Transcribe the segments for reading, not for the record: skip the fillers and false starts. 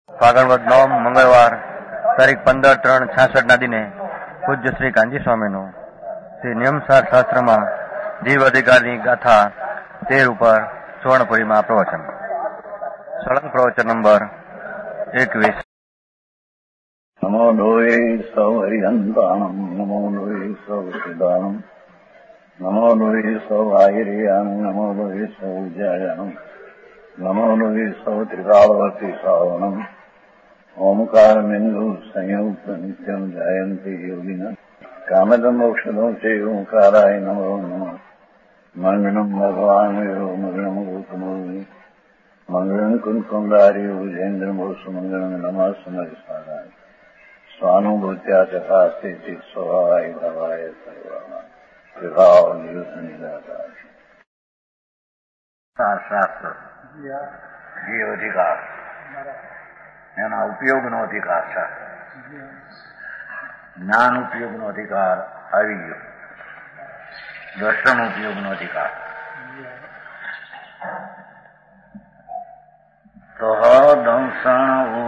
ફાગણ વદ 9 મંગળવાર તારીખ 15/3/66 દિને પૂજ્ય શ્રી કાંજી સ્વામીનું શ્રી નિયમસાર શાસ્ત્રમાં જીવ અધિકારની ગાથા 13 ઉપર સુવર્ણપુરીમાં પ્રવચન. સળંગ પ્રવચન નંબર 21. નમો લોહે સૌ હરિહંતાણમ, નમો લોહે સૌ સિદ્ધાણમ, નમો લોહે સૌ આયર્યાન, નમો લોહે સૌ જયાનમ, નમો લોહે સૌ ત્રિકાળવતી શ્રાવણમ. ઓમકાર બિંદુ સંયુક્ત નિત્યમ જાયંતી યોગિના કામદમ મોક્ષદમ છે ઓંકારાય નમો નમઃ. મંગળમ ભગવાન મંગળમ ગૌતમોની મંગળમ કુંકુંડારી ભુજેન્દ્ર મોક્ષ મંગળમ નમઃ સમર્થાય સ્વાનુભૂત્યા ચકાસ્તે ચિત સ્વભાવાય ભવાય સર્વમાં વિભાવ નિયુત નિરાકાર. શાસ્ત્ર જીવ અધિકાર એના ઉપયોગનો અધિકાર છે. જ્ઞાન ઉપયોગનો અધિકાર આવી ગયો, દર્શન ઉપયોગનો અધિકાર. દંસણ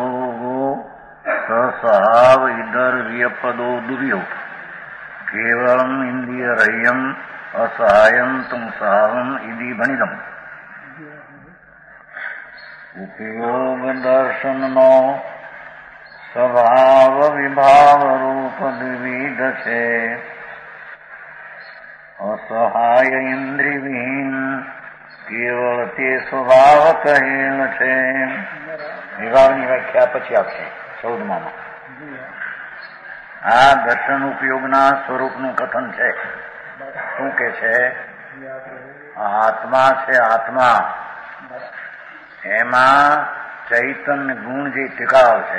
સહાવ ઇધર વ્યપદો દુર્યો કેવલમ ઇન્દ્રિય રહ્યમ અસહાયમ તુમ સહાવમ ઇતિ ભણિતમ. ઉપયોગ દર્શનનો સ્વભાવ વિભાવ રૂપ દ્વિવિધ છે. અસહાય ઇન્દ્રિયવિહીન કેવળ તે સ્વભાવ કહેલ છે. વિભાવની વ્યાખ્યા પછી આપશે 14માં. આ દર્શન ઉપયોગના સ્વરૂપનું કથન છે. શું કે છે? આત્મા છે, આત્મા એમાં ચૈતન્ય ગુણ જે ટીકાવ છે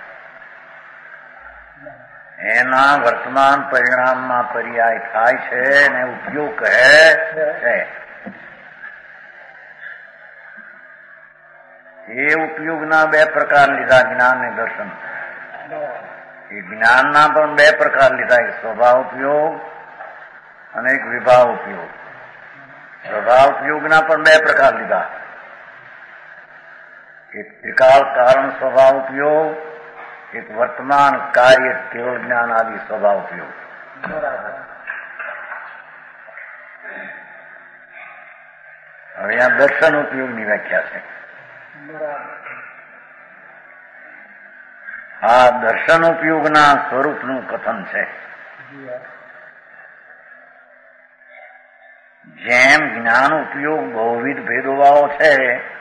એના વર્તમાન પરિણામમાં પર્યાય થાય છે અને ઉપયોગ કહે છે. એ ઉપયોગના 2 પ્રકાર લીધા, જ્ઞાન અને દર્શન. એ જ્ઞાનના પણ 2 પ્રકાર લીધા, એક સ્વભાવ ઉપયોગ અને એક વિભાવ ઉપયોગ. સ્વભાવ ઉપયોગના પણ 2 પ્રકાર લીધા, એક ત્રિકાળ કારણ સ્વભાવ ઉપયોગ, એક વર્તમાન કાર્ય કેવળ જ્ઞાન આદિ સ્વભાવ ઉપયોગ. હવે આ દર્શન ઉપયોગની વ્યાખ્યા છે. આ દર્શન ઉપયોગના સ્વરૂપનું કથન છે. જેમ જ્ઞાન ઉપયોગ બહુવિધ ભેદોવાળો છે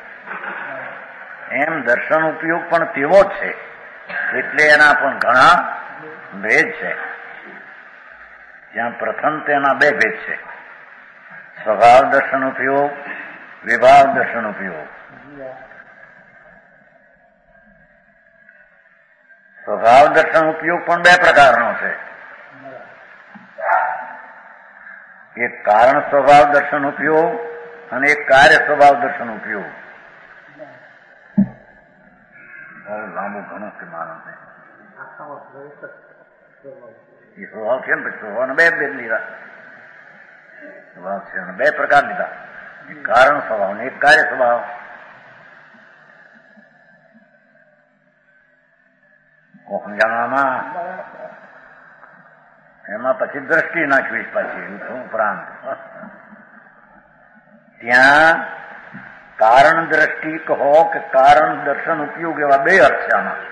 એમ દર્શન ઉપયોગ પણ તેવો જ છે, એટલે એના પણ ઘણા ભેદ છે. જ્યાં પ્રથમ તેના 2 ભેદ છે, સ્વભાવ દર્શન ઉપયોગ, વિભાવ દર્શન ઉપયોગ. સ્વભાવ દર્શન ઉપયોગ પણ 2 પ્રકારનો છે. એક કારણ સ્વભાવ દર્શન ઉપયોગ અને એક કાર્ય સ્વભાવ દર્શન ઉપયોગ. લાંબુ ઘણું કે માણસ એ સ્વભાવ છે ને, સ્વભાવને 2 ભેદ લીધા. સ્વભાવ છે 2 પ્રકાર લીધા, એક કારણ સ્વભાવ ને એક કાર્ય સ્વભાવ. સમજાવવામાં એમાં પછી દ્રષ્ટિ નાખવી પાછી ઉપરાંત. ત્યાં કારણ દ્રષ્ટિ કહો કે કારણ દર્શન ઉપયોગ એવા 2 અર્થ છે આમાં.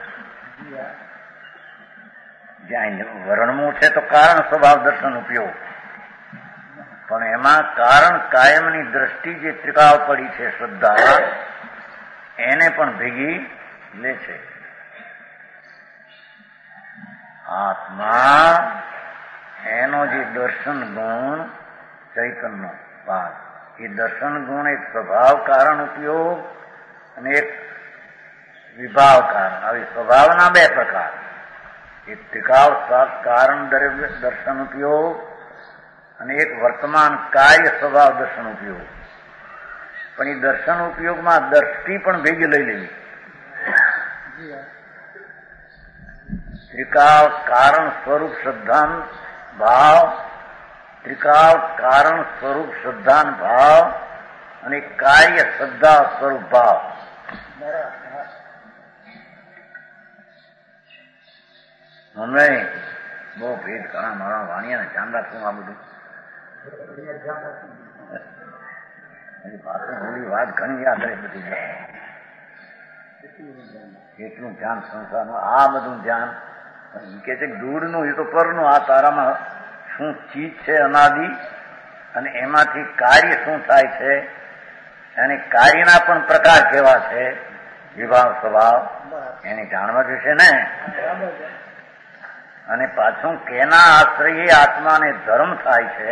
જ્યાં વર્ણવું છે તો કારણ સ્વભાવ દર્શન ઉપયોગ, પણ એમાં કારણ કાયમની દ્રષ્ટિ જે ત્રિકાળ પડી છે શ્રદ્ધા, એને પણ ભેગી લે છે. આત્મા એનો જે દર્શન ગુણ ચૈતન્ય ભાગ, એ દર્શન ગુણ એક સ્વભાવ કારણ ઉપયોગ અને એક વિભાવ કારણ. આવી સ્વભાવના 2 પ્રકાર, એક ત્રિકાળ કારણ દર્શન ઉપયોગ અને એક વર્તમાન કાર્ય સ્વભાવ દર્શન ઉપયોગ. પણ એ દર્શન ઉપયોગમાં દ્રષ્ટિ પણ ભેગી લઈ લેવી. ત્રિકાળ કારણ સ્વરૂપ શ્રદ્ધાન ભાવ, ત્રિકાળ કારણ સ્વરૂપ શ્રદ્ધાન ભાવ અને કાર્ય શ્રદ્ધા સ્વરૂપ ભાવ. નહીં બહુ ભેદ ઘણા મારા વાણિયાને ધ્યાન રાખવું આ બધું ઓલી વાત ઘણી યાદ રહે બધી એટલું ધ્યાન સંસારનું આ બધું ધ્યાન કે છે દૂરનું એ તો પરનું આ તારામાં શું ચીજ છે અનાદિ અને એમાંથી કાર્ય શું થાય છે અને કાર્યના પણ પ્રકાર કેવા છે વિભાવ સ્વભાવ એને જાણવા જોશે ને અને પાછું કેના આશ્રયે આત્માને ધર્મ થાય છે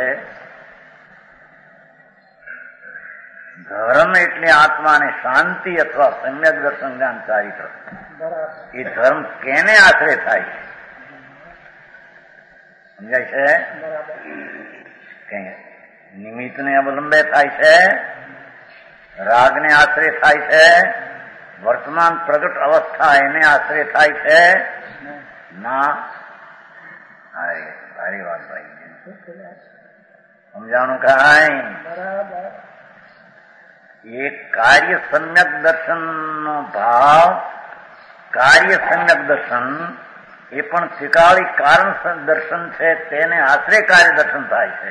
ધર્મ એટલે આત્માને શાંતિ અથવા સમ્યક દર્શન જ્ઞાન ચારિત્ર એ ધર્મ કેને આશ્રય થાય છે સમજાય છે કે નિમિત્તને અવલંબે થાય છે રાગને આશ્રય થાય છે વર્તમાન પ્રગટ અવસ્થા એને આશ્રય થાય છે ના સારી વાત ભાઈ સમજાણું કાંઈ એક કાર્ય સમ્યક દર્શન નો ભાવ કાર્ય સમ્યક દર્શન એ પણ ત્રિકાળી કારણ દર્શન છે તેને આશ્રય કાર્ય દર્શન થાય છે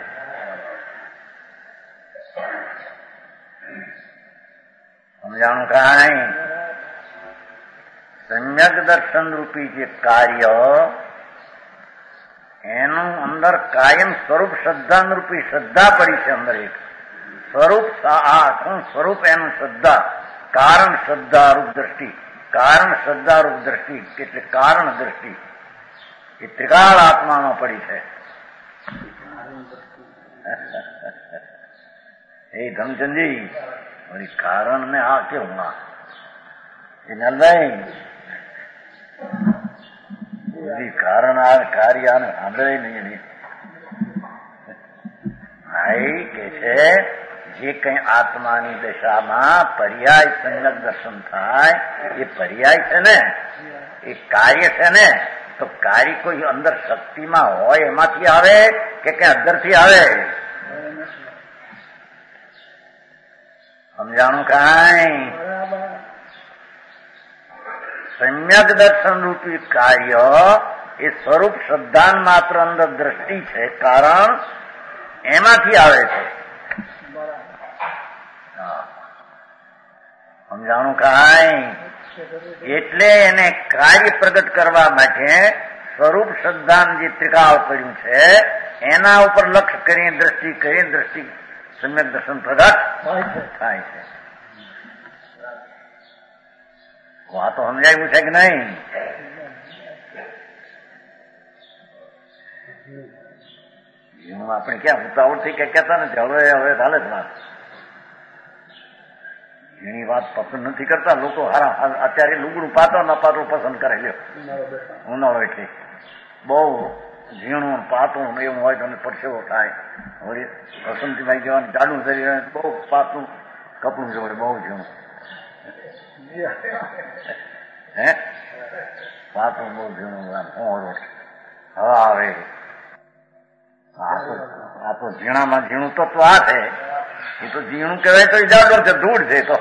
સમજાણું કાંઈ સમ્યક દર્શન રૂપી જે કાર્ય એનું અંદર કાયમ સ્વરૂપ શ્રદ્ધા રૂપી શ્રદ્ધા પડી છે અંદર એક સ્વરૂપ આખું સ્વરૂપ એનું શ્રદ્ધા કારણ શ્રદ્ધારૂપ દ્રષ્ટિ કારણ શ્રદ્ધારૂપ દ્રષ્ટિ એટલે કારણ દ્રષ્ટિ એ ત્રિકાળ આત્મામાં પડી છે એ ધમચંદજી વળી કારણ ને આ કેવું આ એ નલભાઈ કારણ આ કાર્ય સાંભળે નહીં ભાઈ કે છે જે કઈ આત્માની દશામાં પર્યાય સંજ્ઞક દર્શન થાય એ પર્યાય છે ને એ કાર્ય છે ને તો કાર્ય કોઈ અંદર શક્તિમાં હોય એમાંથી આવે કે કઈ અંદરથી આવે સમજાણું કાંઈ સમ્યક દર્શન રૂપી કાર્ય એ સ્વરૂપ શ્રદ્ધાન માત્ર અંદર દ્રષ્ટિ છે કારણ એમાંથી આવે છે સમજાણું કાંઈ એટલે એને કાર્ય પ્રગટ કરવા માટે સ્વરૂપ શ્રદ્ધાન જે ત્રિકાળ પડ્યું છે એના ઉપર લક્ષ્ય કરીને દ્રષ્ટિ સમ્યક દર્શન પ્રગટ થાય છે વાતો સમજાયું છે કે નહીં એનું આપણે ક્યાં ઉતાવળથી કે કહેતા નથી હવે ચાલે જ વાત એની વાત પસંદ નથી કરતા લોકો અત્યારે લુગડું પાતો ન પાતો પસંદ કરે લ્યો ઉનાળો એટલે બહુ ઝીણું પાતું એવું હોય તો પરસેવો થાય વળી વસંતીભાઈ કહેવાનું જાડું શરીર બહુ પાતું કપડું છે વળી બહુ ઝીણું હે પાતું બહુ ઝીણું હોળો હવા આવે આ તો ઝીણામાં ઝીણું તત્વ આ છે એ તો ઝીણું કહેવાય તો એ જાડો છે ધૂળ છે તો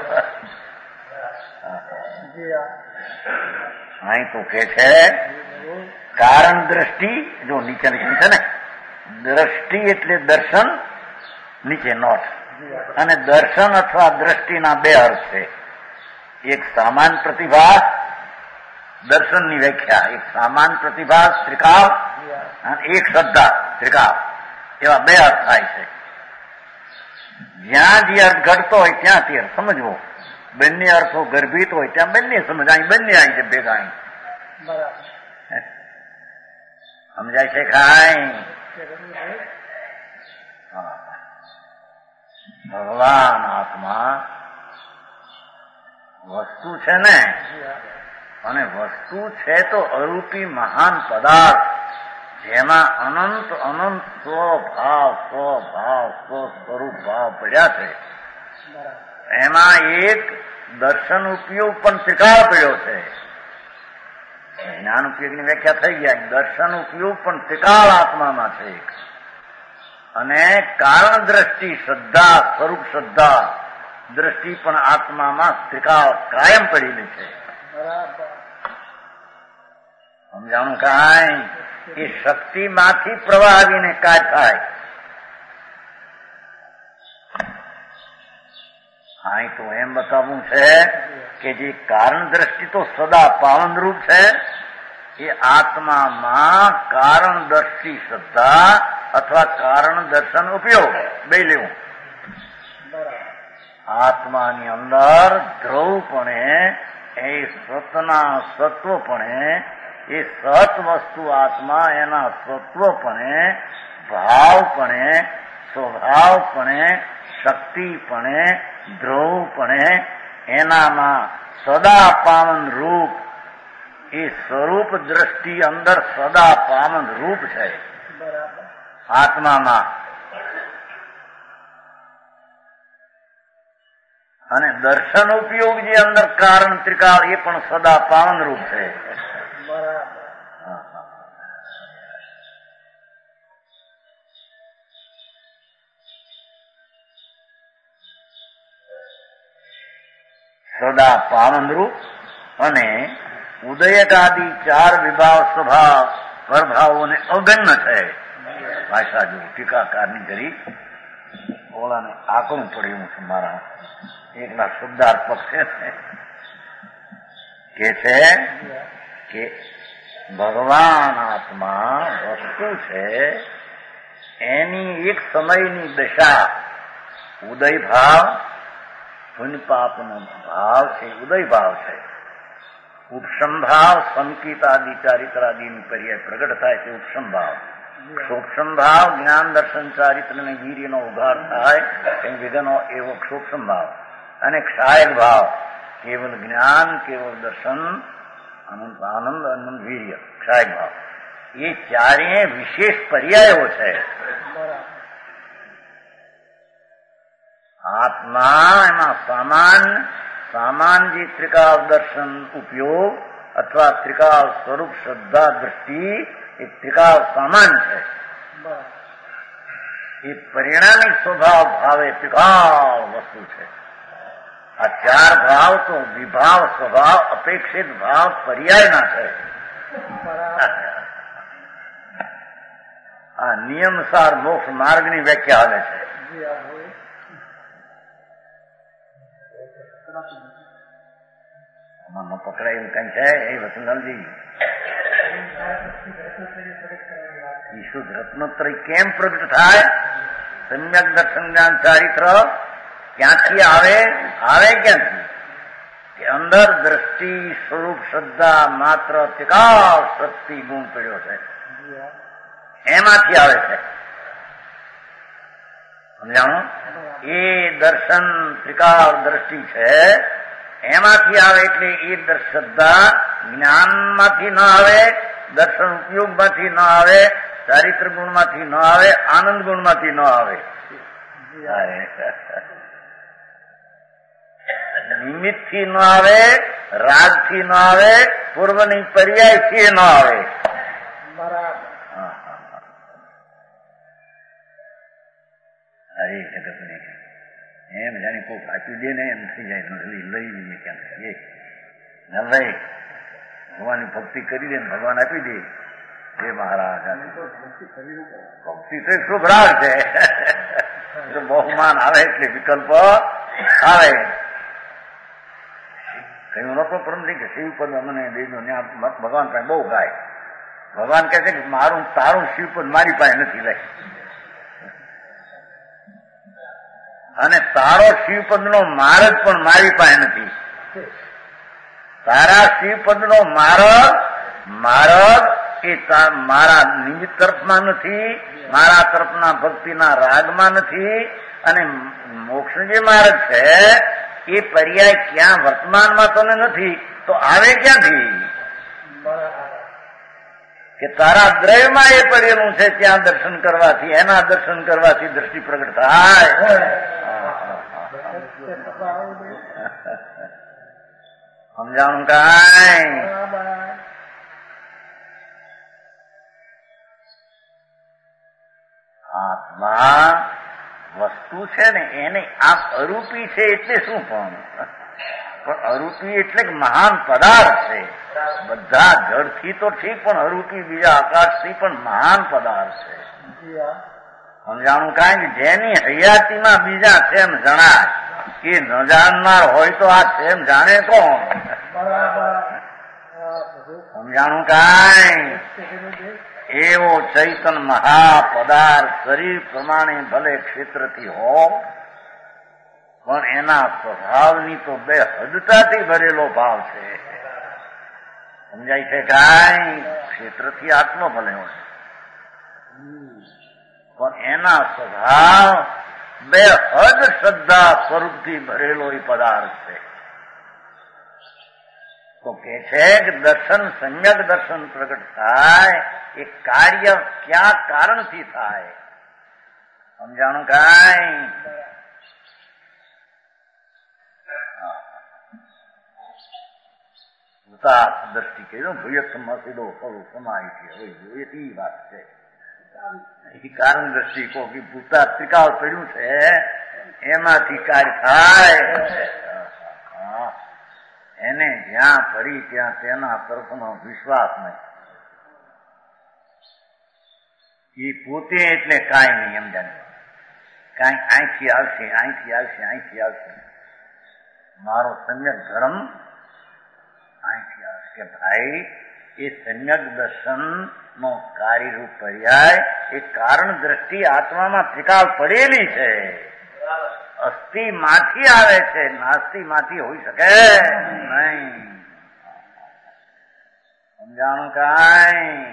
અહીં તો કે છે કારણ દ્રષ્ટિ જો નીચે લખ્યું છે ને દ્રષ્ટિ એટલે દર્શન નીચે નોટ અને દર્શન અથવા દ્રષ્ટિના બે અર્થ છે એક સામાન પ્રતિભાસ દર્શનની વ્યાખ્યા એક સામાન પ્રતિભાસ ત્રિકાળ અને એક શ્રદ્ધા ત્રિકાળ એવા બે અર્થ થાય છે જ્યાં જે અર્થ ઘડતો હોય ત્યાં તે અર્થ સમજવો બંને અર્થો ગર્ભિત હોય ત્યાં બંને સમજ અહીં બંને આવી છે ભેગા અહીં સમજાય છે ખાઈ ભગવાન આત્મા વસ્તુ છે ને અને વસ્તુ છે તો અરૂપી મહાન પદાર્થ જેમાં અનંત સ્વરૂપ ભાવ પડ્યા છે એમાં એક દર્શન ઉપયોગ પણ ત્રિકાળ પડ્યો છે જ્ઞાન ઉપયોગની વ્યાખ્યા થઈ ગયા દર્શન ઉપયોગ પણ ત્રિકાળ આત્મામાં છે અને કારણ દ્રષ્ટિ શ્રદ્ધા સ્વરૂપ શ્રદ્ધા દ્રષ્ટિ પણ આત્મામાં ત્રિકાળ કાયમ પડેલી છે સમજાણું કાંઈ? એ શક્તિમાંથી પ્રવાહ આવીને કાંઈ થાય. હા, તો એમ બતાવવું છે કે જે કારણ દ્રષ્ટિ તો સદા પાવનરૂપ છે, એ આત્મામાં કારણ દ્રષ્ટિ શ્રદ્ધા અથવા કારણ દર્શન ઉપયોગ બે લેવું. આત્માની અંદર ધ્રુવપણે એ સતના સત્વપણે, એ સત વસ્તુ આત્મા એના સત્વપણે, ભાવપણે, સ્વભાવપણે, શક્તિપણે, ધ્રુવપણે એનામાં સદા પાવન રૂપ, એ સ્વરૂપ દ્રષ્ટિ અંદર સદા પાવન રૂપ છે આત્મામાં. અને દર્શન ઉપયોગ જે અંદર કારણ ત્રિકાળ એ પણ સદા પાવન રૂપ છે. સદા પાવન રૂપ અને ઉદયકાદી ચાર વિભાવ સ્વભાવ પ્રભાવોને અગણ્ય છે. ભાષા જો ટીકાકારની કરી ઓલાને આકરું પડ્યું છે. મારા એકના શબ્દાર્પક છે કે છે કે ભગવાન આત્મા વસ્તુ છે, એની એક સમયની દશા ઉદય ભાવ, પુણ્ય પાપનો ભાવ છે, ઉદય ભાવ છે. ઉપશમ ભાવ સંકિત આદિ ચારિત્રાદિની પર્યાય પ્રગટ થાય છે ઉપશમ ભાવ. ક્ષોક્ષમ ભાવ જ્ઞાન દર્શન ચારિત્ર ને વીર્યનો ઉઘાર થાય કઈ વિઘનો એવો ક્ષોક્ષમ ભાવ. અને ક્ષાયક ભાવ કેવલ જ્ઞાન, કેવલ દર્શન, અનંત આનંદ, અનંત વીર્ય, ક્ષાયક ભાવ. એ ચારેય વિશેષ પર્યાયો છે. આત્મા એમાં સામાન જે ત્રિકાળ દર્શન ઉપયોગ અથવા ત્રિકાળ સ્વરૂપ શ્રદ્ધા દ્રષ્ટિ, એ ત્રિકાળ સામાન છે. એ પરિણામિક સ્વભાવ ભાવે ત્રિકાળ વસ્તુ છે. આ ચાર ભાવ તો વિભાવ, સ્વભાવ, અપેક્ષિત ભાવ પર્યાયના છે. આ નિયમસાર મોક્ષ માર્ગની વ્યાખ્યા આવે છે. આમાં પકડાય એવું કઈ છે એ વસંતલાલજી? શુદ્ધ રત્નોત્તરી કેમ પ્રગટ થાય? સમ્યક દર્શન જ્ઞાન ચારિત્ર ક્યાંથી આવે? આવે ક્યાંથી? કે અંદર દ્રષ્ટિ સ્વરૂપ શ્રદ્ધા માત્ર ત્રિકાળ શક્તિ ગુણ પડ્યો છે, એમાંથી આવે છે. સમજાણું? એ દર્શન ત્રિકાળ દ્રષ્ટિ છે, એમાંથી આવે. એટલે એ શ્રદ્ધા જ્ઞાનમાંથી ન આવે, દર્શન ઉપયોગમાંથી ન આવે, ચારિત્ર ગુણમાંથી ન આવે, આનંદ ગુણમાંથી ન આવે, નિમિત્તથી ન આવે, રાગથી ન આવે, પૂર્વની પર્યાયથી ન આવે. અરે જગતને એમ જાણે કોઈક આપી દે ને એમ થઈ જાય, લઈ લઈએ કેમ ન લઈ. ભગવાનની ભક્તિ કરી દે ને ભગવાન આપી દે. જે મહારાજ ભક્તિ તો શુભ રાગ છે. બહુમાન આવે એટલે વિકલ્પ આવે. કહ્યું નતો પરમથી કે શિવપદ અમને દેજો. ભગવાન પાસે બહુ ગાય. ભગવાન કહે છે કે મારું તારું શિવપદ મારી પાસે નથી, લે. અને તારો શિવપદ નો માર્ગ પણ મારી પાસે નથી. તારા શિવપદ નો માર્ગ એ મારા નિમિત્ત તરફમાં નથી, મારા તરફના ભક્તિના રાગમાં નથી. અને મોક્ષ જે માર્ગ છે એ પર્યાય ક્યાં વર્તમાનમાં તને નથી, તો આવે ક્યાંથી? કે તારા દ્રવ્યમાં એ પડેલું છે, ત્યાં દર્શન કરવાથી, એના દર્શન કરવાથી દ્રષ્ટિ પ્રગટ થાય. સમજાણું કાંઈ? આત્મા વસ્તુ છે ને એને આપ અરૂપી છે એટલે શું પણ પણ અરૂપી એટલે મહાન પદાર્થ છે. બધા જળથી તો ઠીક, પણ અરૂપી બીજા આકાશથી પણ મહાન પદાર્થ છે. સમજાણું કાંઈ કે જેની હયાતીમાં બીજા તેમ જણાય એ ન જાણનાર હોય તો આ તેમ જાણે કોણ? સમજાણું કાંઈ? એવો ચૈતન મહાપદાર્થ શરીર પ્રમાણે ભલે ક્ષેત્રથી હો, પણ એના સ્વભાવની તો બે હદતાથી ભરેલો ભાવ છે. સમજાય છે કાંઈ? ક્ષેત્રથી આત્મો ભલે હોય, પણ એના સ્વભાવ બે હદ શ્રદ્ધા સ્વરૂપથી ભરેલો એ પદાર્થ છે. તો કે છે કે દર્શન સમ્યક દર્શન પ્રગટ થાય એ કાર્ય ક્યાં કારણથી થાય? સમજાણું કાંઈ? દ્રષ્ટિ કહ્યું ભૂયક્ષમાં સીધો ફળ સમાય છે. હવે જોઈએ તે વાત છે. એ કારણ દ્રષ્ટિ કહો કે ભૂતા ત્રિકાળ પડ્યું છે એમાંથી કાર્ય થાય. એને જ્યાં પડી ત્યાં તેના તરફનો વિશ્વાસ નહીં. એ પોતે એટલે કાંઈ નહીં. એમ જાણે કાંઈ અહીંથી આવશે, અહીંથી આવશે, અહીંથી આવશે. મારો સમ્યક ધર્મ અહીંથી આવશે. ભાઈ એ સમ્યક દર્શન નો કાર્યરૂપ પર્યાય એ કારણ દ્રષ્ટિ આત્મામાં ત્રિકાળ પડેલી છે. અસ્થિ માંથી આવે છે, નાસ્તિ માંથી હોઈ શકે નહીં. સમજાણું કાંઈ?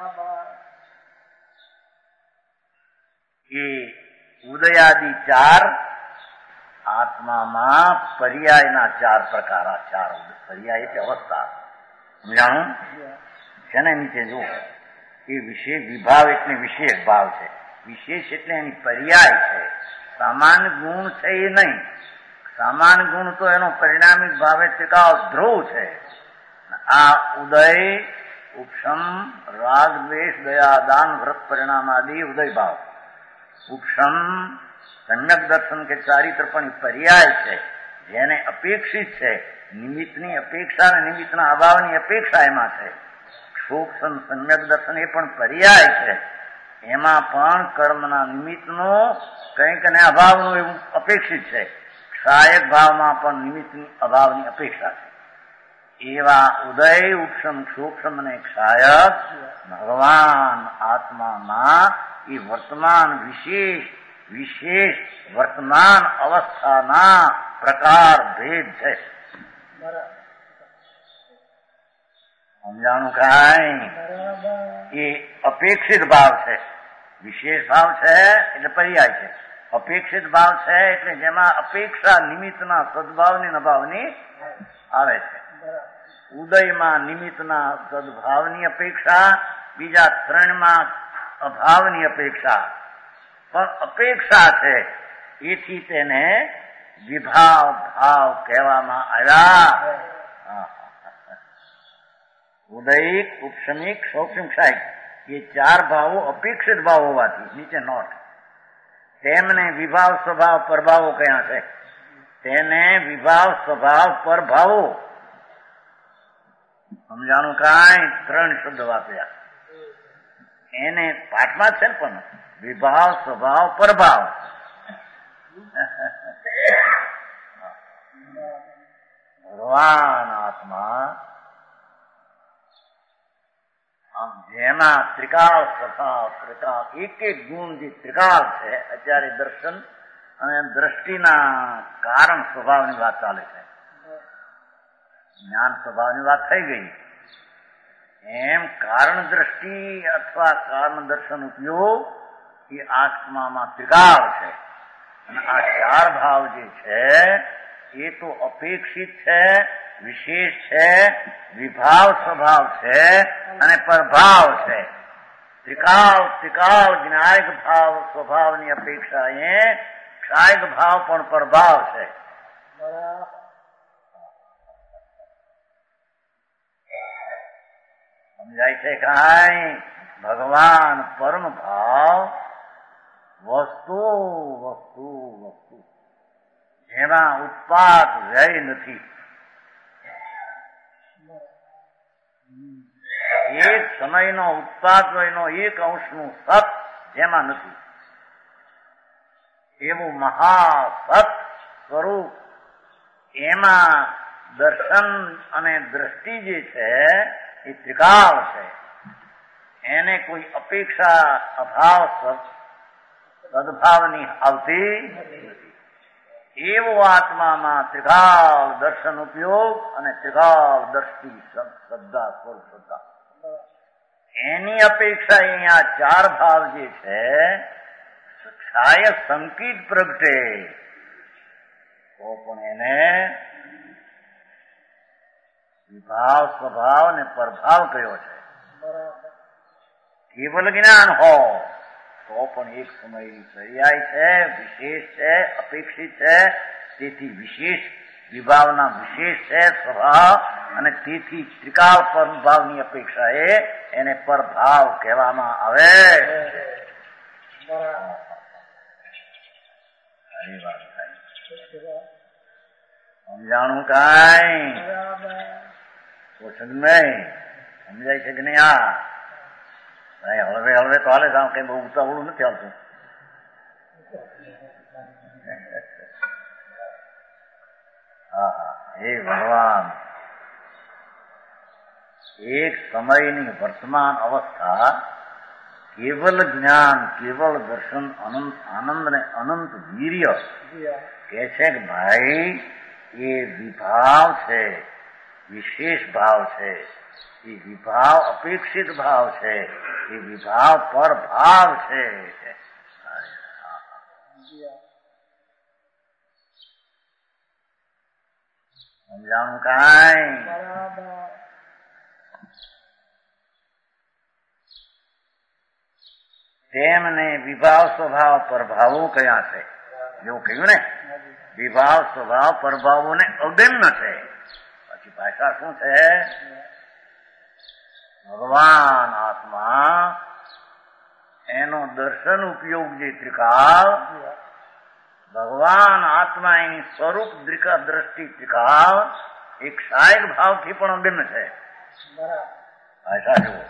એ ઉદયાદિ ચાર આત્મામાં પર્યાયના ચાર પ્રકાર. આ ચાર પર્યાય એટલે અવસ્થા. સમજાણું છે ને? નીચે જુઓ એ વિશેષ વિભાવ એટલે વિશેષ ભાવ છે. વિશેષ એટલે એની પર્યાય છે. સામાન્ય ગુણ છે એ નહીં. સામાન્ય ગુણ તો એનો પરિણામિક ભાવે ટીકાવ ધ્રુવ છે. આ ઉદય, ઉપશમ, રાગ, દ્વેષ, દયા, દાન, વ્રત, પરિણામ આદિ ઉદય ભાવ. ઉપશમ સમ્યક દર્શન કે ચારિત્ર પણ પર્યાય છે, જેને અપેક્ષિત છે. નિમિત્તની અપેક્ષા અને નિમિત્તના અભાવની અપેક્ષા એમાં છે. સૂક્ષ્મ સમ્યક દર્શન એ પણ પર્યાય છે. એમાં પણ કર્મના નિમિત્તનો કંઈક ને અભાવનું એવું અપેક્ષિત છે. ક્ષાયક ભાવમાં પણ નિમિત્તની અભાવની અપેક્ષા છે. એવા ઉદય, ઉપશમ, સૂક્ષ્મ અને ક્ષાયક ભગવાન આત્મામાં એ વર્તમાન વિશેષ વર્તમાન અવસ્થાના પ્રકાર ભેદ છે. સમજાણું કાંઈ? એ અપેક્ષિત ભાવ છે. વિશેષ ભાવ છે એટલે પર્યાય છે. અપેક્ષિત ભાવ છે એટલે જેમાં અપેક્ષા નિમિત્તના સદભાવની અભાવની આવે છે. ઉદયમાં નિમિત્તના સદભાવની અપેક્ષા, બીજા ત્રણમાં અભાવની અપેક્ષા. પણ અપેક્ષા છે એથી તેને વિભાવ ભાવ કહેવામાં આવ્યા. ઉદયિક, ઉપશમિક, સૌક્ષ્મ, ક્ષાયિક એ ચાર ભાવો અપેક્ષિત ભાવ હોવાથી નીચે નોટ તેમને વિભાવ સ્વભાવ પરભાવો કયા છે. તેને વિભાવ સ્વભાવ પરભાવો. સમજાણું કાંઈ? ત્રણ શબ્દ વાપર્યા. એને પાઠમાં છે ને પણ વિભાવ સ્વભાવ પરભાવ. ભગવાન આત્મા આમ જેમાં ત્રિકાળ સ્વભાવ, ત્રિકાળ એક એક ગુણ જે ત્રિકાળ છે. અત્યારે દર્શન અને દ્રષ્ટિના કારણ સ્વભાવની વાત ચાલે છે. જ્ઞાન સ્વભાવની વાત થઈ ગઈ. એમ કારણ દ્રષ્ટિ અથવા કારણ દર્શન ઉપયોગ એ આત્મામાં ત્રિકાળ છે. અને આ ચાર ભાવ જે છે એ તો અપેક્ષિત છે, વિશેષ છે, વિભાવ સ્વભાવ છે અને પરભાવ છે. ત્રિકાળ જ્ઞાયક ભાવ સ્વભાવની અપેક્ષા એ ક્ષાયક ભાવ પણ પરભાવ છે. સમજાય છે કાંઈ? ભગવાન પરમ ભાવ વસ્તુ જેમાં ઉત્પાત વ્યય નથી. સમયનો ઉત્પાદ એનો એક અંશનું સત જેમાં નથી એવું મહાસત સ્વરૂપ એમાં દર્શન અને દ્રષ્ટિ જે છે એ ત્રિકાળ છે. એને કોઈ અપેક્ષા અભાવ સદભાવની આવતી નથી. એવો આત્મામાં ત્રિકાળ દર્શન ઉપયોગ અને ત્રિકાળ દ્રષ્ટિ શ્રદ્ધા સ્વરૂપ શ્રદ્ધા એની અપેક્ષા અહીંયા ચાર ભાવ જે છે શાયદ સંકિત પ્રગટે તો પણ એને વિભાવ સ્વભાવ અને પરભાવ કયો છે. કેવલ જ્ઞાન હો તો પણ એક સમયની પર્યાય છે, વિશેષ છે, અપેક્ષિત છે. તેથી વિશેષ વિભાવના વિશેષ છે સ્વભાવ અને તેથી ત્રિકાળ પરભાવની અપેક્ષા એને પરભાવ કહેવામાં આવે. સમજાણું કાંઈ પોષણ નહીં સમજાય છે કે નહીં? હળવે હળવે તો હાલે કઈ બહુ ઉતાવળું નથી આવતું. હે ભગવાન, એક સમયની વર્તમાન અવસ્થા કેવલ જ્ઞાન, કેવલ દર્શન, અનંત આનંદ ને અનંત વીર્ય કે છે કે ભાઈ એ વિભાવ છે, વિશેષ ભાવ છે. એ વિભાવ અપેક્ષિત ભાવ છે. એ વિભાવ પર ભાવ છે. સમજાણું કાંઈ? તેમને વિભાવ સ્વભાવ પ્રભાવો કયા છે? એવું કહ્યું ને, વિભાવ સ્વભાવ પ્રભાવોને અગમ્ય છે. પછી ભાષા શું છે? ભગવાન આત્મા એનો દર્શન ઉપયોગ જે ત્રિકાળ, ભગવાન આત્મા એની સ્વરૂપ દ્રષ્ટિ ત્રિકાળ એક સહાયક ભાવથી પણ અગમ્ય છે. ભાષા જુઓ,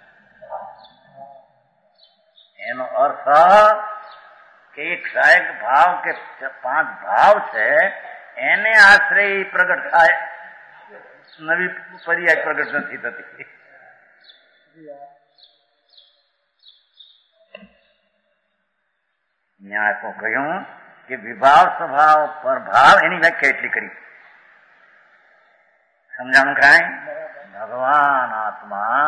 એનો અર્થ કે એક સહાયક ભાવ કે 5 ભાવ છે એને આશ્રય પ્રગટ થાય, નવી પર્યાય પ્રગટ નથી થતી. ન્યાય તો કહ્યું કે વિભાવ સ્વભાવ પર ભાવ એની વ્યાખ્યા એટલી કરી. સમજાણું કાંઈ? ભગવાન આત્મા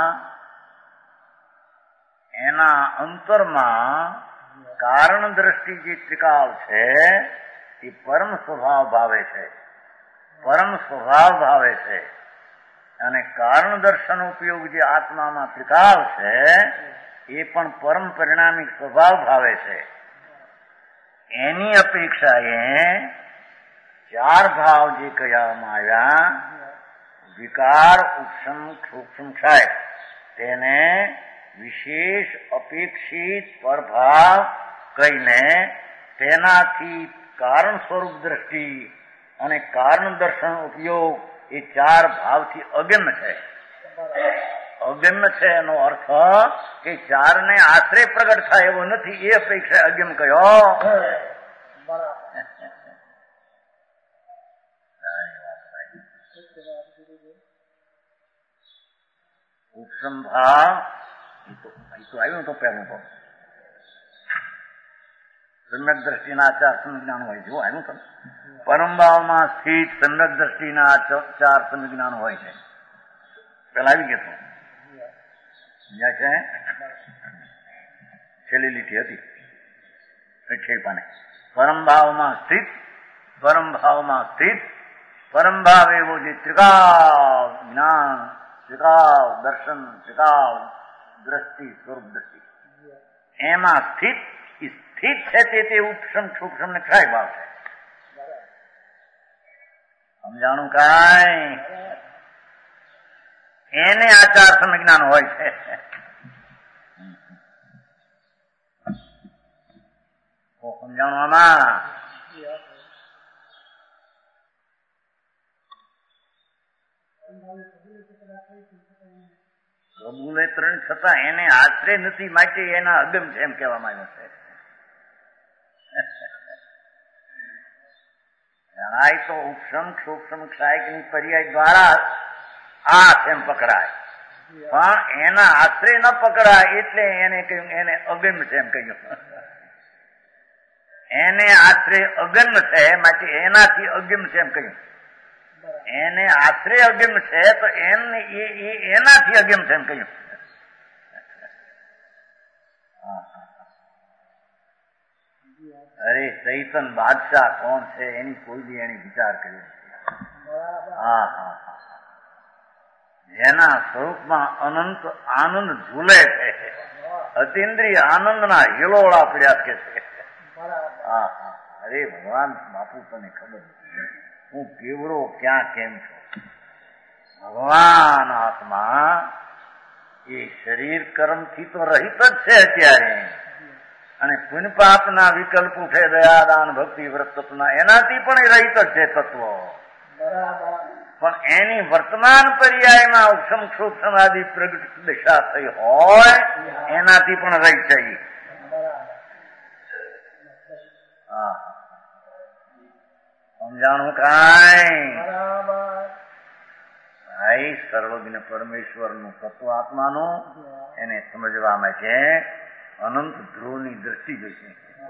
એના અંતરમાં કારણ દ્રષ્ટિ જે ત્રિકાળ છે એ પરમ સ્વભાવ ભાવે છે, પરમ સ્વભાવ ભાવે છે. અને કારણ દર્શન ઉપયોગ જે આત્મામાં ત્રિકાળ છે એ પણ પરમ પરિણામિક સ્વભાવ ભાવે છે. એની અપેક્ષા એ 4 ભાવ જે કહેવામાં આવ્યા, વિકાર, ઉપશમ, સૂક્ષ્મ, ક્ષય, તેને વિશેષ અપેક્ષિત પરભાવ કહીને તેનાથી કારણ સ્વરૂપ દ્રષ્ટિ અને કારણ દર્શન ઉપયોગ એ 4 ભાવથી અગમ્ય છે. અગમ્ય છે એનો અર્થ કે 4 ને આશ્રય પ્રગટ થાય એવો નથી, એ અપેક્ષા અગમ્ય કયો. ઉપશમ ભાવ તો આવ્યું તો પહેલું તો સમ્યક દ્રષ્ટિના 4 સંજ્ઞાન હોય છે. આવ્યું તો પરમ ભાવમાં સ્થિત સમ્યક દ્રષ્ટિના 4 સંજ્ઞાન હોય છે. પેલા આવી ગયું જ્યાં છે છેલ્લી લીટી હતી છેપાને પરમ ભાવમાં સ્થિત, પરમ ભાવમાં સ્થિત, પરમ ભાવ એવો જે ત્રિકાળ જ્ઞાન, ત્રિકાળ દર્શન, ત્રિકાળ દ્રષ્ટિ, સ્વરૂપ દ્રષ્ટિ એમાં સ્થિત છે તે ઉપશમ, સૂક્ષ્મ ને ક્ષય ભાવ છે. સમજાણું કાંઈ? એને આ 4 સંજ્ઞાન હોય છે. સમજાણું આમાં? કબૂલે ત્રણ છતાં એને આશરે નથી માટે એના અગમ છે એમ કહેવામાં આવ્યું છે. જણાય તો ઉપશમ ક્ષોક્ષમ ક્ષાયકની પર્યાય દ્વારા આ એમ પકડાય, પણ એના આશરે ન પકડાય એટલે એને કહ્યું એને અગમ છે એમ કહ્યું. એને આશરે અગમ છે માટે એનાથી અગમ છે એમ કહ્યું. એને આશરે અગમ છે તો એનાથી અગમ છે એમ કહ્યું. અરે ચૈતન બાદશાહ કોણ છે એની કોઈ બી એની વિચાર કર્યો. જેના સ્વરૂપમાં અનંત આનંદ ઝૂલે છે, અતિન્દ્રિય આનંદના હિલોળા પડ્યા કે છે. અરે ભગવાન બાપુ તને ખબર નથી હું કેવડો ક્યાં કેમ છું. ભગવાન આત્મા એ શરીર કર્મથી તો રહિત જ છે અત્યારે, અને પુણ્ય પાપના વિકલ્પ ઉઠે દયાદાન ભક્તિ વ્રત તત્વના એનાથી પણ રહિત જ છે તત્વ. પણ એની વર્તમાન પર્યાયમાં ઉપશમ ક્ષોક્ષમ આદિ પ્રગટ દશા થઈ હોય એનાથી પણ રહી છે. સમજાણું કાંઈ? ભાઈ સર્વજ્ઞ પરમેશ્વરનું તત્વ આત્માનું એને સમજવામાં છે અનંત ધ્રુવની દ્રષ્ટિ જોઈશે.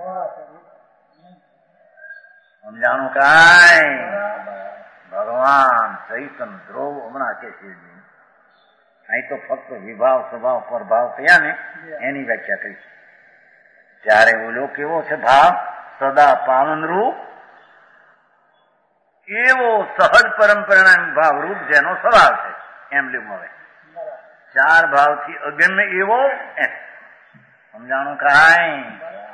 સમજાણું કાંઈ? ભગવાન ચૈતન ધ્રુવ હમણાં કે છે અહીં તો ફક્ત વિભાવ સ્વભાવ પરભાવ કયા ને એની વ્યાખ્યા કરી છે. ત્યારે ઓલો કેવો છે ભાવ? સદા પાવન રૂપ, એવો સહજ પરંપરાના ભાવ રૂપ જેનો સ્વભાવ છે એમ લેવું. હવે ચાર ભાવથી અગમ્ય એવો એમ. સમજાણું કાંઈ?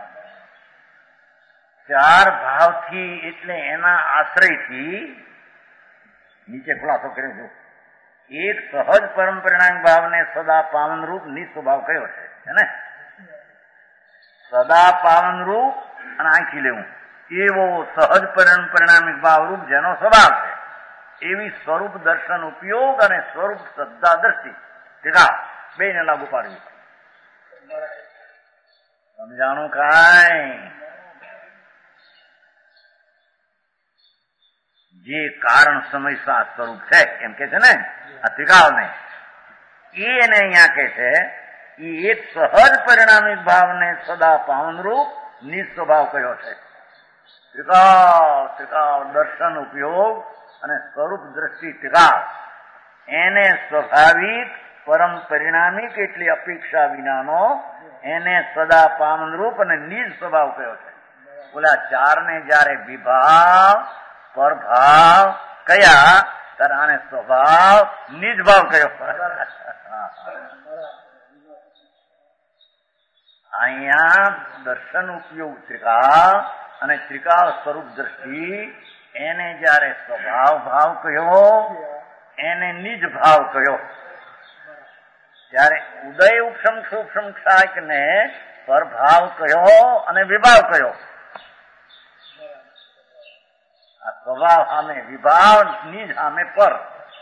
ચાર ભાવથી એટલે એના આશ્રયથી નીચે ખુલાસો કર્યો છું. એક સહજ પરંપરાના ભાવને સદા પાવન રૂપ નિસ્વભાવ કયો છે ને? સદા પાવન રૂપ અને આંખી લેવું એવો સહજ પરિણામિક ભાવ રૂપ જેનો સ્વભાવ છે એવી સ્વરૂપ દર્શન ઉપયોગ અને સ્વરૂપ શ્રદ્ધા દ્રષ્ટિ બે ને લાગુ પાડવી. સમજાણું કાંઈ? જે કારણ સમય સાત સ્વરૂપ છે એમ કે છે ને આ ત્રિકાળ ને, એને અહીંયા કે છે એ એક સહજ પરિણામિક ભાવને સદા પાવન રૂપ નિસ્વભાવ કયો છે. ત્રિકાળ દર્શન ઉપયોગ અને સ્વરૂપ દ્રષ્ટિ ત્રિકાળ એને સ્વાભાવિક પરમ પરિણામિક એટલી અપેક્ષા વિનાનો એને સદા પાવન રૂપ અને નિજ સ્વભાવ કયો છે. બોલા ચાર ને જયારે વિભાવ પરભાવ કયા ત્યારે આને સ્વભાવ નિજ ભાવ કયો. અહીંયા દર્શન ઉપયોગ ત્રિકાળ અને ત્રિકાળ સ્વરૂપ દ્રષ્ટિ એને જયારે સ્વભાવ ભાવ કયો એને નિજ ભાવ કયો, ત્યારે ઉદય ઉપશમ સૂક્ષ્મ ક્ષાયક ને પરભાવ કયો અને વિભાવ કયો. આ સ્વભાવ સામે વિભાવ, નિજ સામે પર.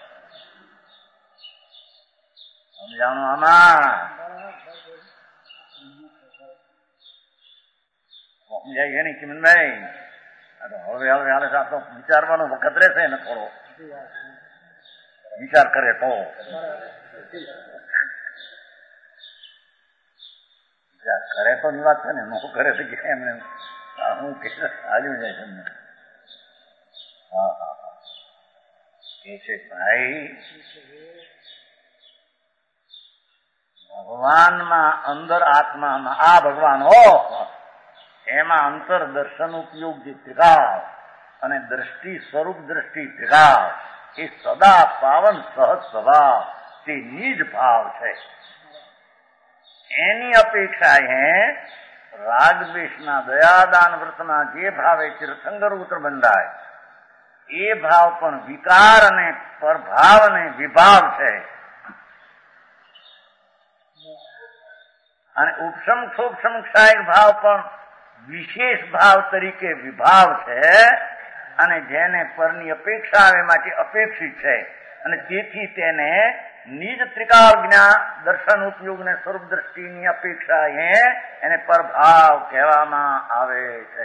સમજાણું આમાં? સમજાય છે ને કિમનભાઈ? હવે હાલે તો વિચારવાનો વખત રહેશે ને, થોડો વિચાર કરે તો વિચાર કરે તો ની વાત છે ને, નો કરે તો એમને હું હાલ્યું જાય છે. એ છે ભાઈ ભગવાનમાં અંદર આત્મામાં આ ભગવાન હો એમાં અંતર દર્શન ઉપયોગ જે ત્રિકાળ અને દ્રષ્ટિ સ્વરૂપ દ્રષ્ટિ ત્રિકાળ એ સદા પાવન સહજ સ્વભાવ તે નિજ ભાવ છે. એની અપેક્ષા એ રાગદ્વેષના દયાદાન વ્રતના જે ભાવે તીર્થંકર ઉત્ર બંધાય એ ભાવ પણ વિકાર અને પરભાવ અને વિભાવ છે. અને ઉપશમ ક્ષોક્ષમ ક્ષાયક ભાવ પણ વિશેષ ભાવ તરીકે વિભાવ છે, અને જેને પરની અપેક્ષા આવે માટે અપેક્ષિત છે, અને તેથી તેને નિજ ત્રિકાળ જ્ઞાન દર્શન ઉપયોગ ને સ્વરૂપ દ્રષ્ટિની અપેક્ષા એને પરભાવ કહેવામાં આવે છે.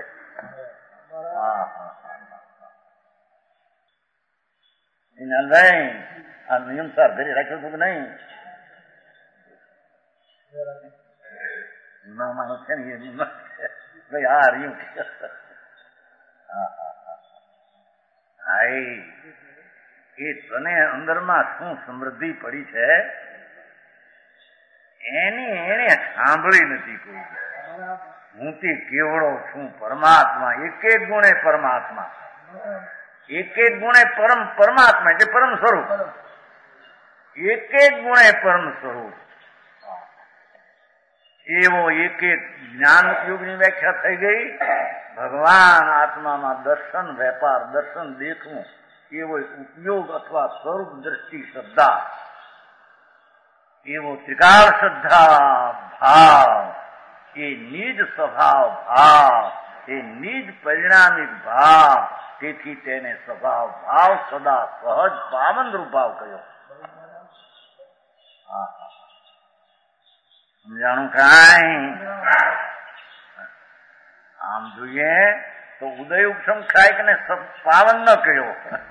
નહીં આ નિયમ સર ઘરે રાખ્યો હતું કે નહીં? માણસ છે ને ભાઈ આ રહ્યું એ તને અંદરમાં શું સમૃદ્ધિ પડી છે એને સાંભળી નથી કોઈ. હું તે કેવડો છું પરમાત્મા, એક એક ગુણે પરમાત્મા, એક એક ગુણે પરમાત્મા એટલે પરમ સ્વરૂપ, એક એક ગુણે પરમ સ્વરૂપ. એવો એક એક જ્ઞાન ઉપયોગની વ્યાખ્યા થઈ ગઈ. ભગવાન આત્મામાં દર્શન વેપાર, દર્શન દેખવું એવો ઉપયોગ અથવા સ્વરૂપ દ્રષ્ટિ શ્રદ્ધા, એવો ત્રિકાળ શ્રદ્ધા ભાવ, એ નિજ સ્વભાવ ભાવ, એ નિજ પરિણામિક ભાવ. તેથી તેને સ્વભાવ ભાવ સદા સહજ પાવનરૂપ ભાવ કહ્યો. સમજાણું કાંઈ? આમ જોઈએ તો ઉદય ઉપશમ ખાય ને પાવન ન કહ્યો.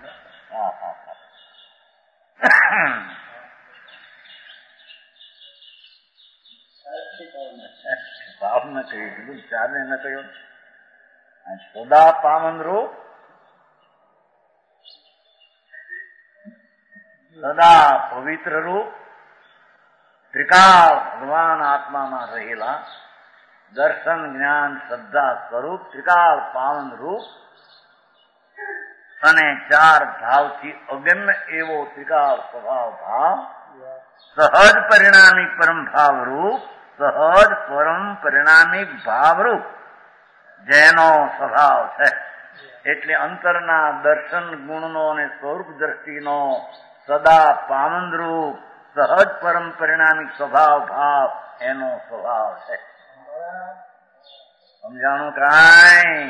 પાવન ન કહ્યું, કીધું ચારને ન કહ્યું. સદા પાવન રૂપ, સદા પવિત્ર રૂપ, ત્રિકાળ ભગવાન આત્મામાં રહેલા દર્શન જ્ઞાન શ્રદ્ધા સ્વરૂપ ત્રિકાળ પાવન રૂપ અને ચાર ભાવથી અગમ્ય એવો ત્રિકાળ સ્વભાવ ભાવ, સહજ પરિણામિક પરમ ભાવ રૂપ, સહજ પરમ પરિણામિક ભાવ રૂપ જેનો સ્વભાવ છે. એટલે અંતરના દર્શન ગુણનો અને સ્વરૂપ દ્રષ્ટિનો સદા પાવન રૂપ સહજ પરમ પરિણામિક સ્વભાવ ભાવ એનો સ્વભાવ છે. સમજાણું કાંઈ?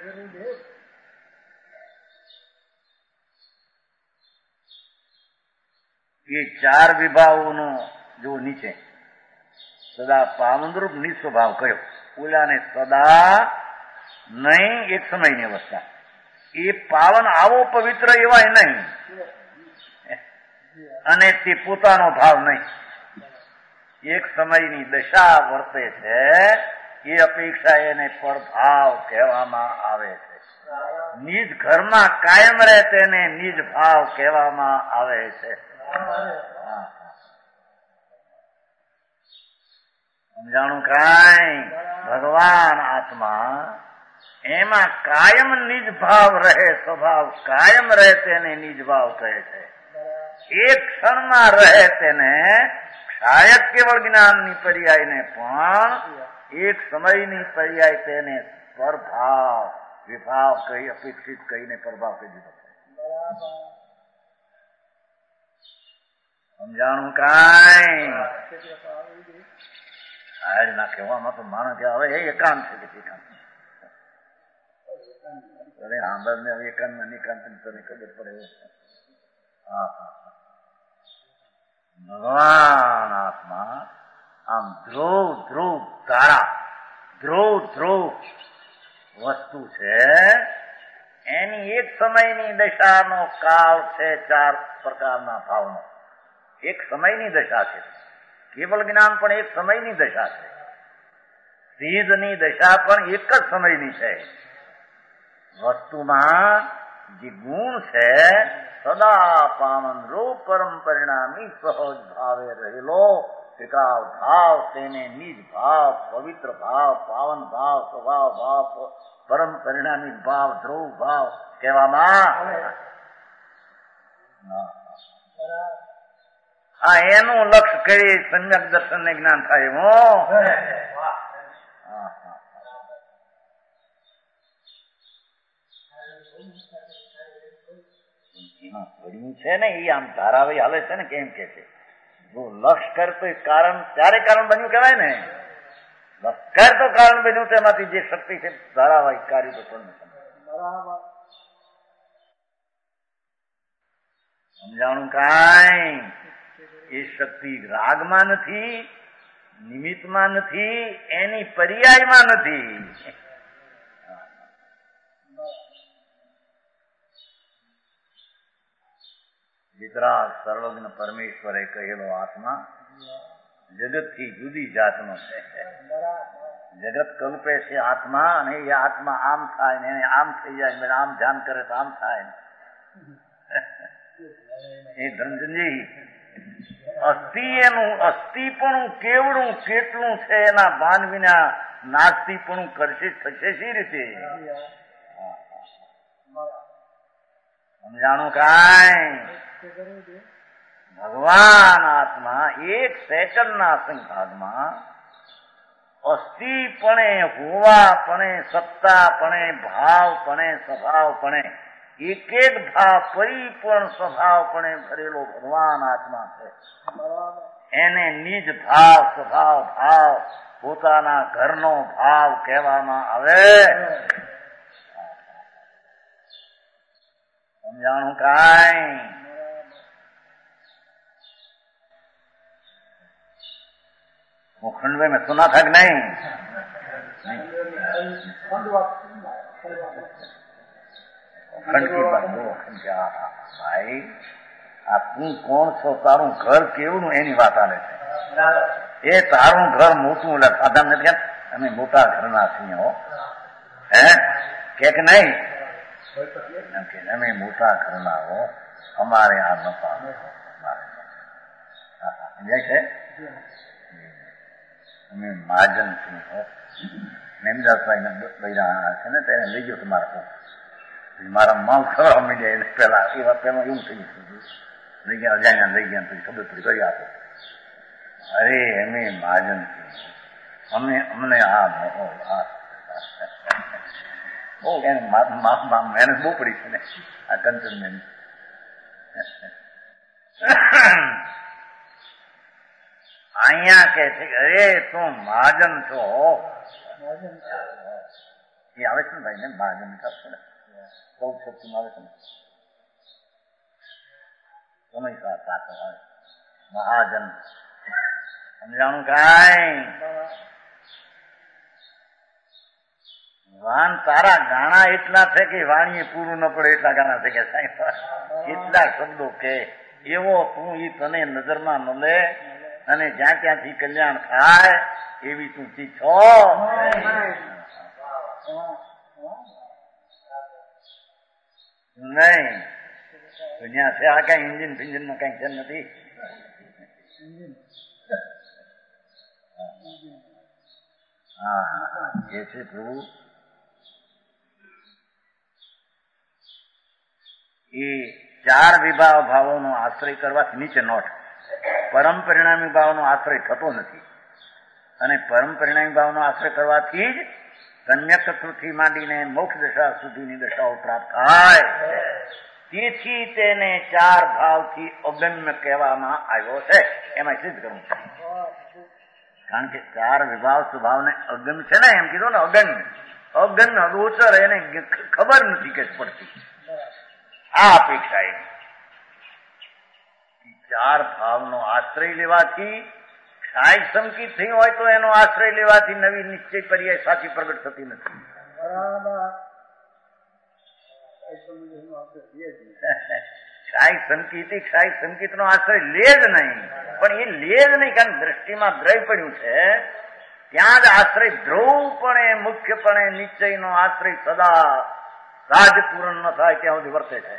એ ચાર વિભાગોનો જો નીચે સદા પાવનરૂપ નિસ્વભાવ કયો, ઓલાને સદા નહીં એક સમયની અવસ્થા, એ પાવન આવો પવિત્ર એવાય નહીં અને તે પોતાનો ભાવ નહીં, એક સમયની દશા વર્તે છે. એ અપેક્ષા એને પરભાવ કહેવામાં આવે છે. નિજ ઘરમાં કાયમ રહે તેને નિજ ભાવ કહેવામાં આવે છે. સમજાણું કાંઈ? ભગવાન આત્મા એમાં કાયમ નિજ ભાવ રહે, સ્વભાવ કાયમ રહે તેને નિજ ભાવ કહે છે. એક ક્ષણમાં રહે તેને ક્ષાયક કેવળ જ્ઞાનની પર્યાયને પણ એક સમયની પર્યાય તેને પરભાવ વિભાવ કહી અપેક્ષિત કહીને પરભાવ કહી દીધો. સમજાણું કાંઈ? આજ ના કહેવામાં તો માનો કે હવે એકાંત છે કે એકાંત હવે આંબળ ને હવે એકાંત ને નિકાંત તને ખબર પડે. ભગવાન આત્મા આમ ધ્રુવ ધ્રુવ તારા ધ્રુવ ધ્રુવ વસ્તુ છે. એની એક સમયની દશાનો કાળ છે, ચાર પ્રકારના ભાવનો. એક સમયની દશા છે. કેવલ જ્ઞાન પણ એક સમયની દશા છે. સિદ્ધની દશા પણ એક જ સમયની છે. વસ્તુમાં જે ગુણ છે સદા પાવન રૂપ પરમ પરિણામી સહજ ભાવે રહેલો ત્રિકાળ ભાવ, તેને નિજ ભાવ, પવિત્ર ભાવ, પાવન ભાવ, સ્વભાવ ભાવ, પરમ પરિણામી ભાવ, ધ્રુવ ભાવ કહેવામાં. એનું લક્ષ્ય કરી સમ્યક દર્શન ને જ્ઞાન થાય. પડ્યું છે ને એ આમ ધારાવાહી હાલે છે ને કેમ કે છે, જો લક્ષ કર તો કારણ ત્યારે કારણ બન્યું કહેવાય ને. લક્ષ તો કારણ બન્યું તેમાંથી જે શક્તિ છે ધારાવાહી કાર્ય તો પણ સમજાણું કાંઈ? એ શક્તિ રાગમાં નથી, નિમિત્તમાં નથી, એની પર્યાયમાં નથી. વિતરાગ સર્વજ્ઞ પરમેશ્વરે કહેલો આત્મા જગતથી જુદી જાતનો છે. જગત કલ્પે છે આત્મા, અને એ આત્મા આમ થાય ને એને આમ થઈ જાય, આમ ધ્યાન કરે તો આમ થાય. એ ધનજી એનું અસ્થિપણું કેવડું કેટલું છે એના ભાન વિના નાસ્તિપણું કરશે થશે શી રીતે? સમજાણું કાંઈ? ભગવાન આત્મા એક સેકન્ડના સંભાગમાં અસ્થિપણે, હોવાપણે, સત્તાપણે, ભાવપણે, સ્વભાવપણે, એક એક ભાવ પરિપૂર્ણ સ્વભાવપણે ભરેલો ભગવાન આત્મા છે. એને નિજ ભાવ, સ્વભાવ, ભાવ પોતાના ઘરનો ભાવ કહેવામાં આવે. સમજાણું કાંઈ? वो खंडवे में सुना था कि नहीं? खंड की बात दो खंड भाई, આ તું કોણ છો, તારું ઘર કેવું, એની વાત આલે છે. એ તારું ઘર મોટું, એટલે સાધન નથી, અમે મોટા ઘરના છીએ હો, હે કે નહીં? અમે મોટા ઘરના હો, અમારે આ નફા સમજાય છે. અમે મહાજન છીએ હો. નેમદાસભાઈ ના બૈરા છે ને, તેને લઈ ગયો તમારા મારા માલ ખરા મીડિયા પેલા એ વાત પેલા એવું થઈ ગયું, લઈ ગયા અજાણ્યા લઈ ગયા, પછી ખબર પડી કરી આપો. અરે અમે મહાજન છીએ, અમને આ બહુ એને મહેનત બહુ પડી છે ને આ કંચન. અહીંયા કે છે કે અરે તું મહાજન છો, એ આવે છે ને ભાઈ ને મહાજન થશે ને, સૌ શક્તિમાં આવે છે ને, સમય સાથે આવે મહાજન. સમજાણું કાંઈ? વાન તારા ગાણા એટલા છે કે વાણીએ પૂરું ન પડે એટલા ગાણા છે કે સાહેબ કેટલા શબ્દો કે એવો તું ઈ તને નજરમાં ન લે, અને જ્યાં ત્યાંથી કલ્યાણ થાય એવી તું ચીજ છો નહીં. દુનિયા છે આ કઈ ઇન્જિન ફિન્જિન માં કઈ છે નથી. હા એ છે પ્રભુ, એ ચાર વિભાવ ભાવોનો આશ્રય કરવાથી નીચે નોટ પરમ પરિણામી ભાવનો આશ્રય થતો નથી, અને પરમ પરિણામી ભાવનો આશ્રય કરવાથી જ કન્યાકત્વથી માંડીને મોક્ષ દશા સુધીની દશાઓ પ્રાપ્ત થાય. તેથી તેને ચાર ભાવથી અગમ્ય કહેવામાં આવ્યો છે. એમાં સિદ્ધ કરવું છે, કારણ કે ચાર વિભાવ સ્વભાવને અગમ્ય છે ને, એમ કીધું ને અગમ્ય અગોચર, એને ખબર નથી કે પડતી. આ અપેક્ષા એની ચાર ભાવનો આશ્રય લેવાથી ક્ષાય સંકિત થઈ હોય તો એનો આશ્રય લેવાથી નવી નિશ્ચય પર્યાય સાચી પ્રગટ થતી નથી. ક્ષાય સંકિત નો આશ્રય લે જ નહીં, પણ એ લે જ નહીં, કારણ દ્રષ્ટિમાં દ્રય પડ્યું છે, ત્યાં જ આશ્રય ધ્રુવપણે મુખ્યપણે નિશ્ચયનો આશ્રય સદા રાજપૂરણ ન થાય ત્યાં સુધી વર્તે છે.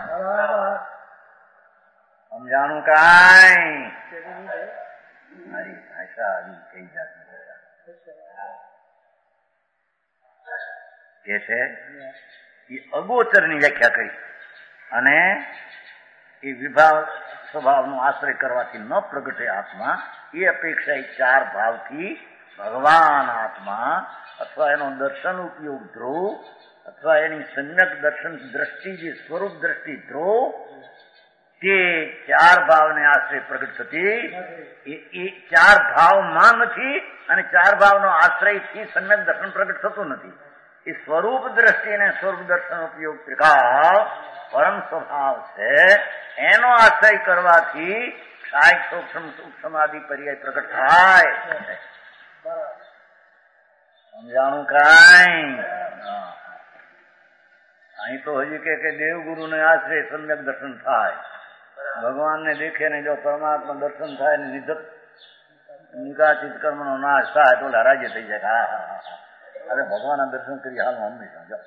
સમજાણું કાંઈ? મારી ભાષા આવી કઈ જાતની કે છે એ અગોચરની વ્યાખ્યા કરી, અને એ વિભાવ સ્વભાવનો આશ્રય કરવાથી ન પ્રગટે આત્મા, એ અપેક્ષા એ ચાર ભાવથી ભગવાન આત્મા અથવા એનો દર્શન ઉપયોગ ધ્રુવ અથવા એની સમ્યક દર્શન દ્રષ્ટિ જે સ્વરૂપ દ્રષ્ટિ ધ્રુવ, તે ચાર ભાવને આશ્રય પ્રગટ થતી એ ચાર ભાવમાં નથી, અને ચાર ભાવનો આશ્રયથી સમ્યક દર્શન પ્રગટ થતું નથી. એ સ્વરૂપ દ્રષ્ટિ અને સ્વરૂપ દર્શન ઉપયોગ ત્રિકાળ પરમ સ્વભાવ છે, એનો આશ્રય કરવાથી થાય સૂક્ષ્મ આદિ પર્યાય પ્રગટ થાય સમજાણું કાંઈ અહીં તો હજી કે દેવગુરુને આશ્રય સમ્યક દર્શન થાય ભગવાનને દેખે ને જો પરમાત્મા દર્શન થાય ને નિકાચિત કર્મનો નાશ થાય તો રાજ્ય થઈ જાય. હા અરે ભગવાનના દર્શન કરી હાલમાં હંમેશા જો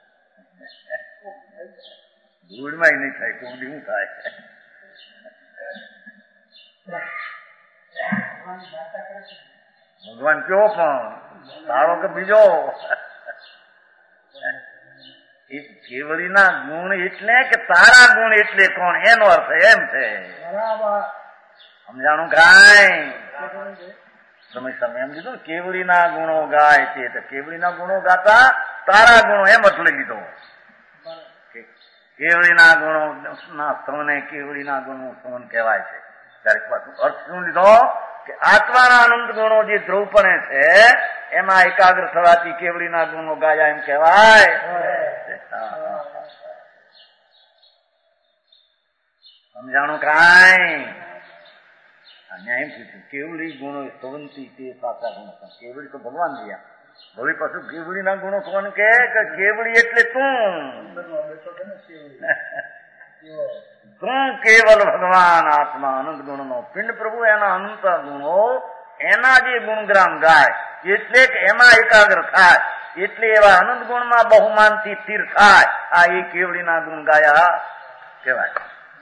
ધૂળમાં નહીં થાય કુંડી શું થાય. ભગવાન કયો પણ તારો કે બીજો એ કેવળીના ગુણ એટલે કે તારા ગુણ એટલે કોણ એનો અર્થ એમ છે. સમજાણું કાંઈ તમે એમ કીધું કેવળીના ગુણો ગાય છે તો કેવળીના ગુણો ગાતા તારા ગુણો એમ અર્થ લઈ લીધો. કેવળીના ગુણો ના સ્તવને કેવળીના ગુણો સ્તવન કહેવાય છે. ત્યારે પાછું અર્થ શું લીધો કે આત્માના અનંત ગુણો જે ધ્રુવપણે છે એમાં એકાગ્ર થવાથી કેવળીના ગુણો ગાયા એમ કહેવાય. સમજાણું કાંઈ એમ પૂછ્યું કેવળી ગુણો સ્તવંતી તે સાચા ગુણો કેવળી તો ભગવાન રહ્યા ભલે પાછું કેવળીના ગુણો કોણ કે કેવળી એટલે તું કેવલ ભગવાન આત્મા અનંત ગુણનો પિંડ પ્રભુ એના અનંત ગુણો એના જે ગુણગ્રામ ગાય એટલે કે એમાં એકાગ્ર થાય એટલે એવા અનંત ગુણમાં બહુમાનથી સ્થિર થાય. આ એ કેવળીના ગુણ ગાયા કહેવાય.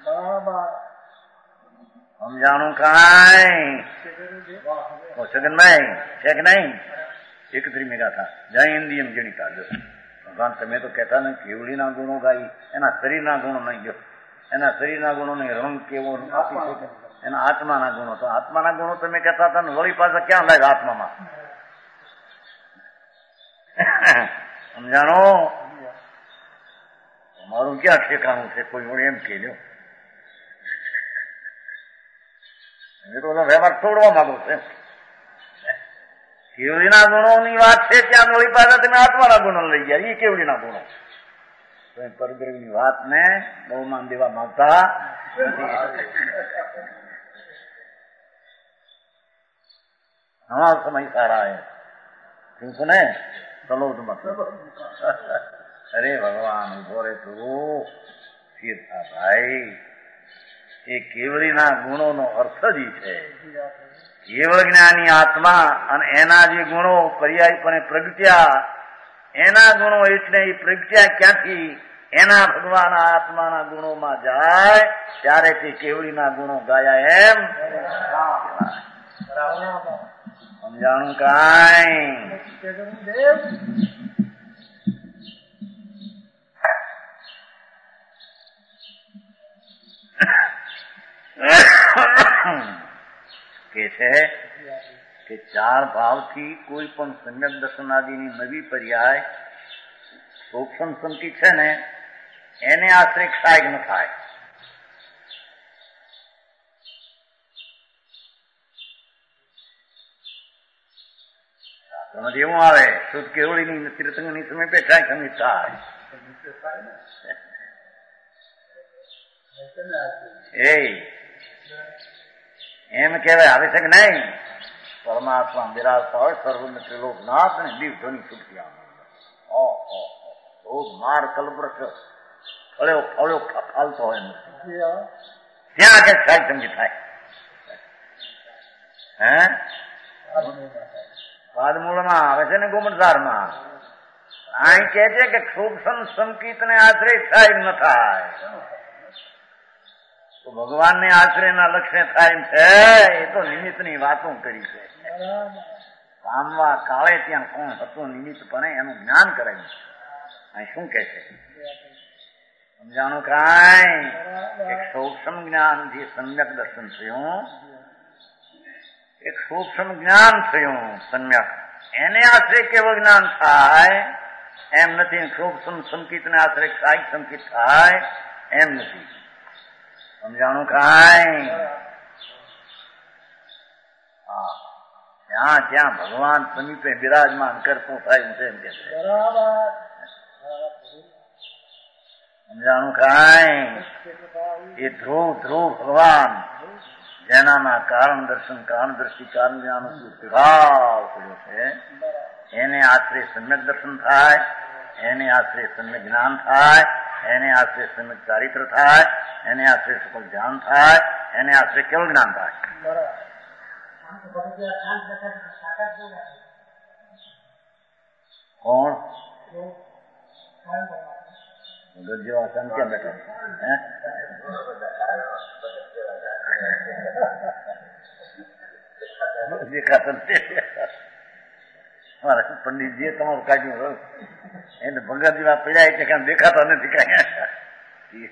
સમજાણું કાંઈ સગનભાઈ છે કે નહીં? 31 મેગા था જય હિન્દી એમ જેની કાઢો ભગવાન તમે તો કહેતા ને કેવળીના ગુણો ગાઈ એના શરીરના ગુણો નહીં ગયો એના શરીરના ગુણો નહીં રંગ કેવો આપી શકે એના આત્માના ગુણો તો આત્માના ગુણો તમે કહેતા હતા ને વળી પાછા ક્યાં લાગે આત્મામાં સમજાણો મારું ક્યાં ઠેકાણું છે કોઈ વળી એમ કહેજો તો વ્યવહાર તોડવા માંગો છે. કેવળીના ગુણોની વાત છે ત્યાં વળી પાછા તમે આત્માના ગુણો લઈ ગયા એ કેવળીના ગુણો પરબ્રહ્મની વાત ને બહુ માન દેવા માંગતા હમારા સમય સારા હે ઠીક છે ને ચલો અરે ભગવાન ઉભો રે તું તીર્થા ભાઈ એ કેવળીના ગુણોનો અર્થ જ છે કેવળ જ્ઞાની આત્મા અને એના જે ગુણો પર્યાયપણે પ્રગટ્યા એના ગુણો એટલે એ પ્રગટ્યા ક્યાંથી એના ભગવાન આત્માના ગુણોમાં જાય ત્યારે તે કેવળીના ગુણો ગાયા એમ સમજાણું કાંઈ કે છે કે ચાર ભાવથી કોઈ પણ સમ્યક દર્શન આદિની નવી પર્યાય સૂક્ષ્મ સંકિત છે ને એને આશ્રય ક્ષાય ન થાય. એવું આવે શુદ્ધ કેવળીની તીર્થંગની સમય બેઠા સમિત થાય એમ કહેવાય આવે છે કે નહીં પરમાત્મા બિરાજતા હોય સર્વને ત્રિલોકનાથ અને દીવ ધ્વનિ છૂટતી માર કલ્પવૃક્ષ ફળ્યો ફાલતો હોય ત્યાં કે સાહેબ સમજી થાય હે પાદમૂળમાં આવે છે ને ગોમતસારમાં અહીં કે છે કે સૂક્ષ્મ સંકિત ને આશ્રય થાય ન થાય તો ભગવાનને આશ્રયના લક્ષ્ય થાય એમ છે એ તો નિમિત્તની વાતો કરી છે. કામવા કાળે ત્યાં કોણ હતું નિમિત્તપણે એનું જ્ઞાન કરાયું. અહીં શું કે છે સમજાણું કાંઈ એક સૂક્ષ્મ જ્ઞાન જે સમ્યક દર્શન થયું એક સૂક્ષ્મ જ્ઞાન થયું સમ્યક એને આશ્રય કેવું જ્ઞાન થાય એમ નથી. સૂક્ષ્મ સંકિતને આશ્રય સાહિક સંકિત થાય એમ નથી. સમજાણું કાંઈ જ્યાં જ્યાં ભગવાન સમીપે બિરાજમાન કરતું થાય છે એમ કે છે. સમજાણું કાંઈ એ ધ્રુવ ભગવાન એનામાં કારણ દર્શન, કારણ દ્રષ્ટિ, કારણ જ્ઞાન વિભાવ કર્યો છે. એને આશ્રય સમ્યક દર્શન થાય, એને આશ્રય સમ્યક જ્ઞાન થાય, એને આશ્રય સમ્યક ચારિત્ર થાય, એને આશ્રય સકલ ધ્યાન થાય, એને આશ્રય કેવળ જ્ઞાન થાય. કોણ ભગત જેવા સંત ક્યાં બેઠા દેખાતા મારા પંડિતજીએ તમારું કાઢ્યું એને ભગત જેવા પીડાય છે કામ દેખાતા નથી કઈ.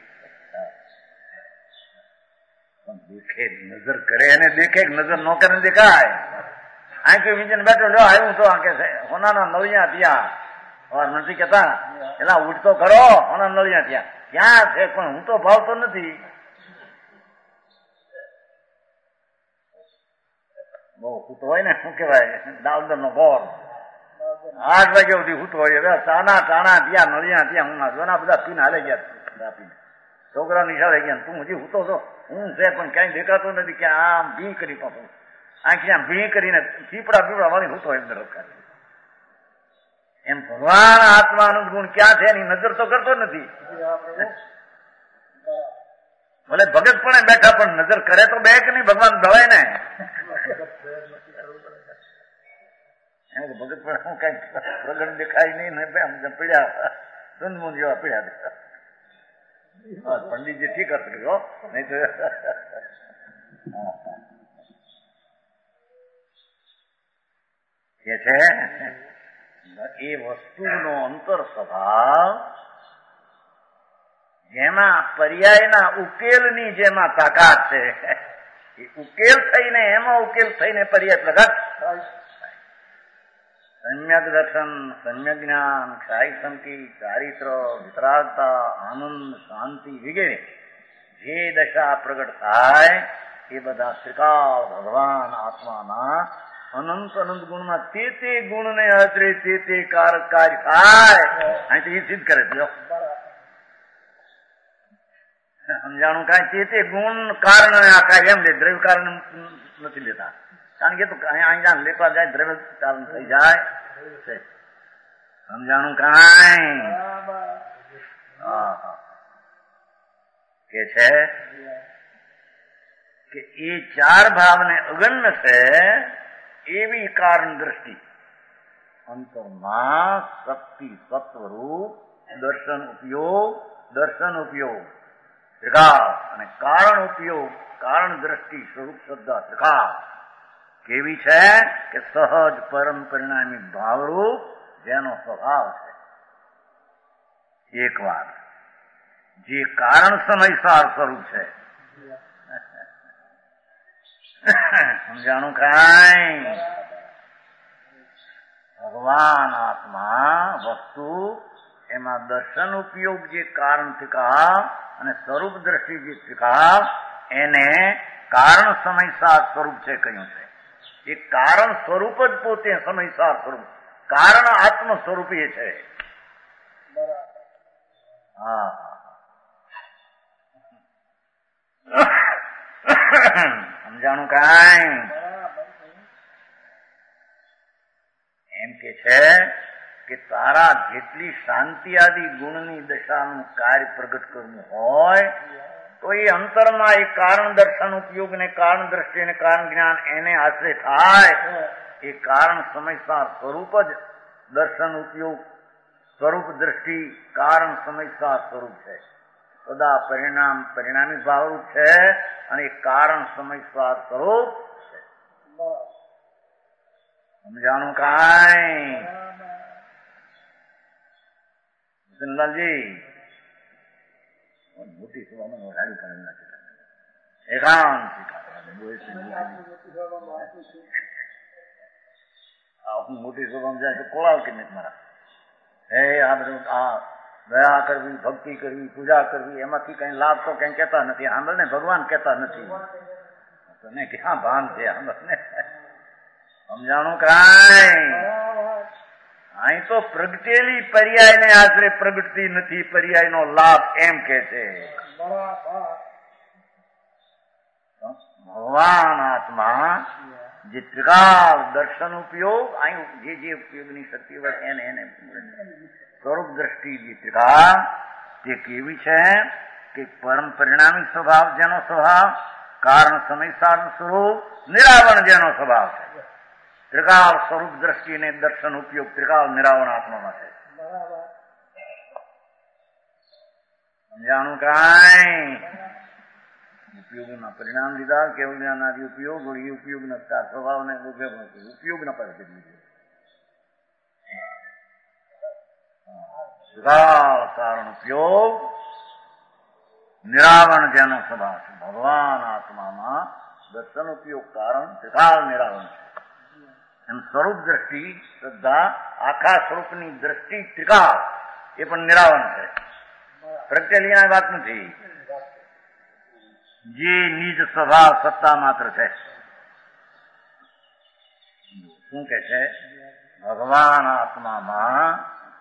દેખે નજર કરે એને દેખે, નજર નો કરે દેખાય. આંખી વિજન બેઠો લો આવ્યું તો આંખે હોનાના નળિયા ત્યાં નથી કેતા એલા ઉઠતો ખરો હોના નળિયા ત્યાં ક્યાં છે પણ હું તો ભાવતો નથી. બહુ હૂતો હોય ને શું કેવાય દાઉદર નો ગોર 8 વાગ્યા સુધી હૂતો હોય. હવે ચાના ટાણા ત્યાં નળિયા ત્યાં હું જોના બધા પીને હાલે ગયા પીને છોકરા નિશાળે ગયા. તું હજી હૂતો છો? હું છે પણ ક્યાંય દેખાતો નથી. ક્યાં આમ ભી કરી પાછું આંખી આમ ભી કરીને ચીપડા પીપડા વાળી હૂતો એમ રખા. એમ ભગવાન આત્માનું ગુણ ક્યાં છે એની નજર તો કરતો નથી. ભલે ભગત પણ બેઠા પણ નજર કરે તો બે કે નહીં ભગવાન દવાય ને. ભગત પણ શું કઈ પ્રગટ દેખાય નહીં ને પીડ્યા દંદમું જેવા પીડ્યા. પંડિતજી ઠીક હતું નહીં તો કે છે એ વસ્તુનો અંતર સ્વભાવ જેમાં પર્યાયના ઉકેલની જેમાં તાકાત છે એ ઉકેલ થઈને એમાં ઉકેલ થઈને પર્યાય પ્રગટ. સમ્યક દર્શન, સમ્યક જ્ઞાન, ક્ષાય સંકી, ચારિત્ર, વિતરાગતા, આનંદ, શાંતિ વગેરે જે દશા પ્રગટ થાય એ બધા શ્રીકાળ ભગવાન આત્માના અનંત અનંત ગુણમાં તે ગુણને આશરે તે કારક કાર્ય થાય. અહીં તો એ સિદ્ધ કરે છે સમજાણું. કાંઈ તે ગુણ કારણ આ કાર્ય એમ લે, દ્રવ્ય કારણ નથી લેતા. કારણ કે તો અહીંયા લેવા જાય દ્રવ્ય કારણ થઈ જાય છે. સમજાણું કાંઈ કે છે કે એ 4 ભાવને અગમ્ય છે એવી કારણ દ્રષ્ટિ અંતરમાં શક્તિ સત્વરૂપ દર્શન ઉપયોગ ત્રિકાળ અને કારણ ઉપયોગ કારણ દ્રષ્ટિ સ્વરૂપ શ્રદ્ધા ત્રિકાળ કેવી છે કે સહજ પરમ પરિણામી ભાવરૂપ જેનો સ્વભાવ છે. એક વાત જે કારણ સમયસાર સ્વરૂપ છે. સમજાણું કાંઈ? ભગવાન આત્મા વસ્તુ એમાં દર્શન ઉપયોગ જે કારણ ત્રિકાળ અને સ્વરૂપ દ્રષ્ટિ જે ત્રિકાળ એને કારણ સમયસાર સ્વરૂપ છે કહ્યું છે. એ કારણ સ્વરૂપ જ પોતે સમયસાર સ્વરૂપ, કારણ આત્મ સ્વરૂપ એ છે. હા સમજાણું કાંઈ? એમ કે છે કે તારા જેટલી શાંતિ આદિ ગુણની દશાનું કાર્ય પ્રગટ કરવું હોય તો એ અંતરમાં એ કારણ દર્શન ઉપયોગ ને કારણ દ્રષ્ટિ ને કારણ જ્ઞાન એને આશ્રય થાય. એ કારણ સમયસાર સ્વરૂપ જ દર્શન ઉપયોગ સ્વરૂપ દ્રષ્ટિ કારણ સમયસાર સ્વરૂપ છે. સદા પરિણામી ભાવરૂપ છે અને એ કારણ સમયસાર સ્વરૂપ છે. સમજાણું કાંઈ? જનલાલજી મોટી સભામાં ગાડી કાઢી નાખી એકાંત મોટી સભામાં જાય તો કોળાવ કે નથી મારા. હે આ બધું આ દયા કરવી, ભક્તિ કરવી, પૂજા કરવી એમાંથી કઈ લાભ તો કઈ કહેતા નથી. સાંભળને ભગવાન કહેતા નથી. તને ક્યાં ભાન છે? સાંભળને સમજાણું કાંઈ? અહીં તો પ્રગટેલી પર્યાય ને આશરે પ્રગટતી નથી. પર્યાય નો લાભ એમ કે છે. ભગવાન આત્મા જે ત્રિકાળ દર્શન ઉપયોગ અહીં જે ઉપયોગની શક્તિ હોય એને સ્વરૂપ દ્રષ્ટિ જે ત્રિકાળ તે કેવી છે કે પરમ પરિણામી સ્વભાવ જેનો સ્વભાવ કારણ સમય સાધન સ્વરૂપ નિરાવરણ જેનો સ્વભાવ છે ત્રિકાળ સ્વરૂપ દ્રષ્ટિ ને દર્શન ઉપયોગ ત્રિકાળ નિરાવરણ આત્મામાં છે સમજાણું કાંઈ ઉપયોગના પરિણામ લીધા કેવલ જ્ઞાનાદિ ઉપયોગ और ये उपयोग नता स्वभाव ने उपयोग न कर कारण उपयोग નિરાવરણ જેનો સ્વભાવ છે ભગવાન આત્મામાં દર્શન ઉપયોગ કારણ ત્રિકાળ નિરાવરણ છે એમ સ્વરૂપ દ્રષ્ટિ શ્રદ્ધા આખા સ્વરૂપની દ્રષ્ટિ ત્રિકાળ એ પણ નિરાવરણ છે પ્રત્યેલી વાત નથી જે નિજ સ્વભાવ સત્તા માત્ર છે શું કે છે ભગવાન આત્મામાં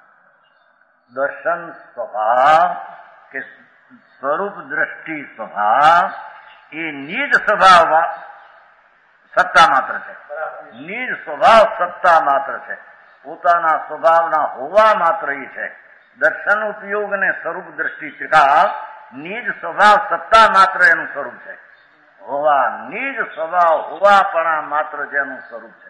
દર્શન સ્વભાવ કે સ્વરૂપ દ્રષ્ટિ સ્વભાવ એ નિજ સ્વભાવ સત્તા માત્ર છે નિજ સ્વભાવ સત્તા માત્ર છે પોતાના સ્વભાવના હોવા માત્ર એ છે દર્શન ઉપયોગ અને સ્વરૂપ દ્રષ્ટિ ત્રિકાળ નિજ સ્વભાવ સત્તા માત્ર એનું સ્વરૂપ છે હોવા નિજ સ્વભાવ હોવાપણા માત્ર જેનું સ્વરૂપ છે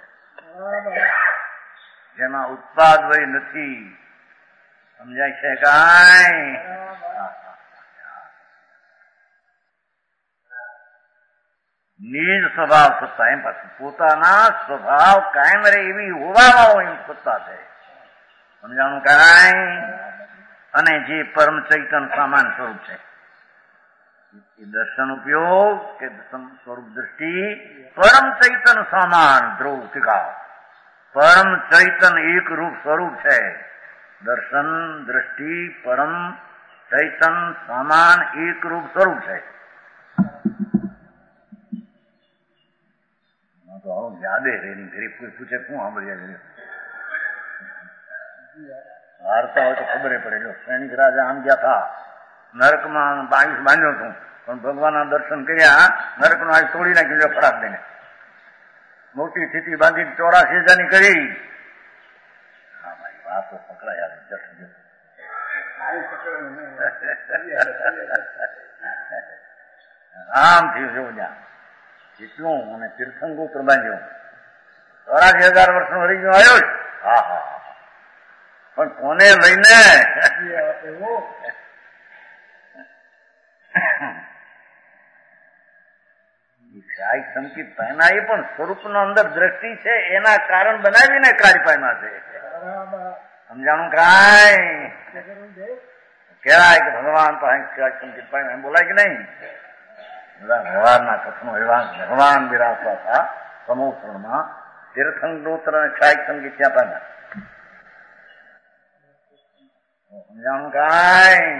જેમાં ઉત્પાદ વય નથી સમજાય છે કાંઈ નિજ સ્વભાવ સત્તા એમ પાછું પોતાના સ્વભાવ કાયમ રહે એવી હોવામાં એમ સત્તા છે સમજાણું કાંઈ અને જે પરમ ચૈતન સામાન સ્વરૂપ છે એ દર્શન ઉપયોગ કે સ્વરૂપ દ્રષ્ટિ પરમ ચૈતન સામાન ધ્રુવ ટીકા પરમ ચૈતન એક રૂપ સ્વરૂપ છે દર્શન દ્રષ્ટિ પરમ ચૈતન સામાન એક રૂપ સ્વરૂપ છે તો યાદે રેની ગરીબ કોઈ પૂછે શું સાંભળ્યા વાર્તા હોય તો ખબર પડે જો સૈનિક રાજા આમ ગયા હતા નરકમાં આયુષ બાંધ્યો છું પણ ભગવાનના દર્શન કર્યા નરકનો આયુષ તોડી નાખ્યું ખરાબ દઈને મોટી સ્થિતિ બાંધી 84,000ની કરી હા ભાઈ વાતો પકડાયા આમ થયું જો ત્યાં જેટલું અને તીર્થંગોત્ર બાંધ્યો 84,000 વર્ષનો હરી ગયો આવ્યો હા હા પણ કોને લઈને કાય સંકિત પહેના એ પણ સ્વરૂપનો અંદર દ્રષ્ટિ છે એના કારણ બનાવીને કાર્ય પામ્યા છે સમજાણું કાંઈ કહેવાય કે ભગવાન પાસે સંકિત પામ્યા એમ બોલાય કે નહીં બધા વ્યવહારના કથનો એવા ભગવાન બિરાજતા હતા સમોસરમાં તીર્થંગોત્ર અને ક્ષાય સંગીત ત્યાં પામ્યા સમજાણું કાંઈ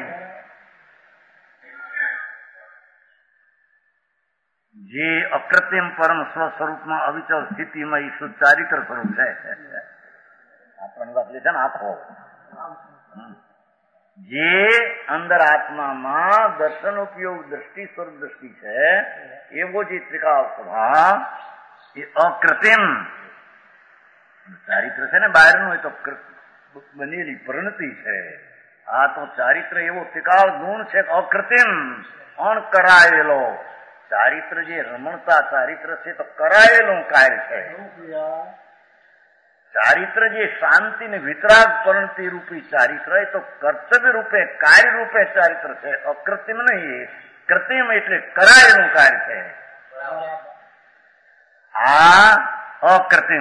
જે અકૃત્રિમ પરમ સ્વસ્વરૂપમાં અવિચલ સ્થિતિમાં ઈ શુદ્ધ ચારિત્ર સ્વરૂપ છે આપણને વાત લે છે ને આખો જે અંદર આત્મામાં દર્શન ઉપયોગ દ્રષ્ટિ સ્વરૂપ દ્રષ્ટિ છે એવો જે ત્રિકાળ સ્વભાવ એ અકૃત્રિમ ચારિત્ર છે ને બહારનું હોય તો બનેલી પરિણતિ છે આ તો ચારિત્ર એવો ત્રિકાળ ગુણ છે અકૃત્રિમ અણકરાયેલો ચારિત્ર જે રમણતા ચારિત્ર છે તો કરાયેલું કાર્ય છે ચારિત્ર જે શાંતિ ને વિતરાગ પરિણતિ રૂપી ચારિત્ર એ તો કર્તવ્ય રૂપે કાર્ય રૂપે ચારિત્ર છે અકૃત્રિમ નહીં કૃત્રિમ એટલે કરાયેલું કાર્ય છે આ અકૃત્રિમ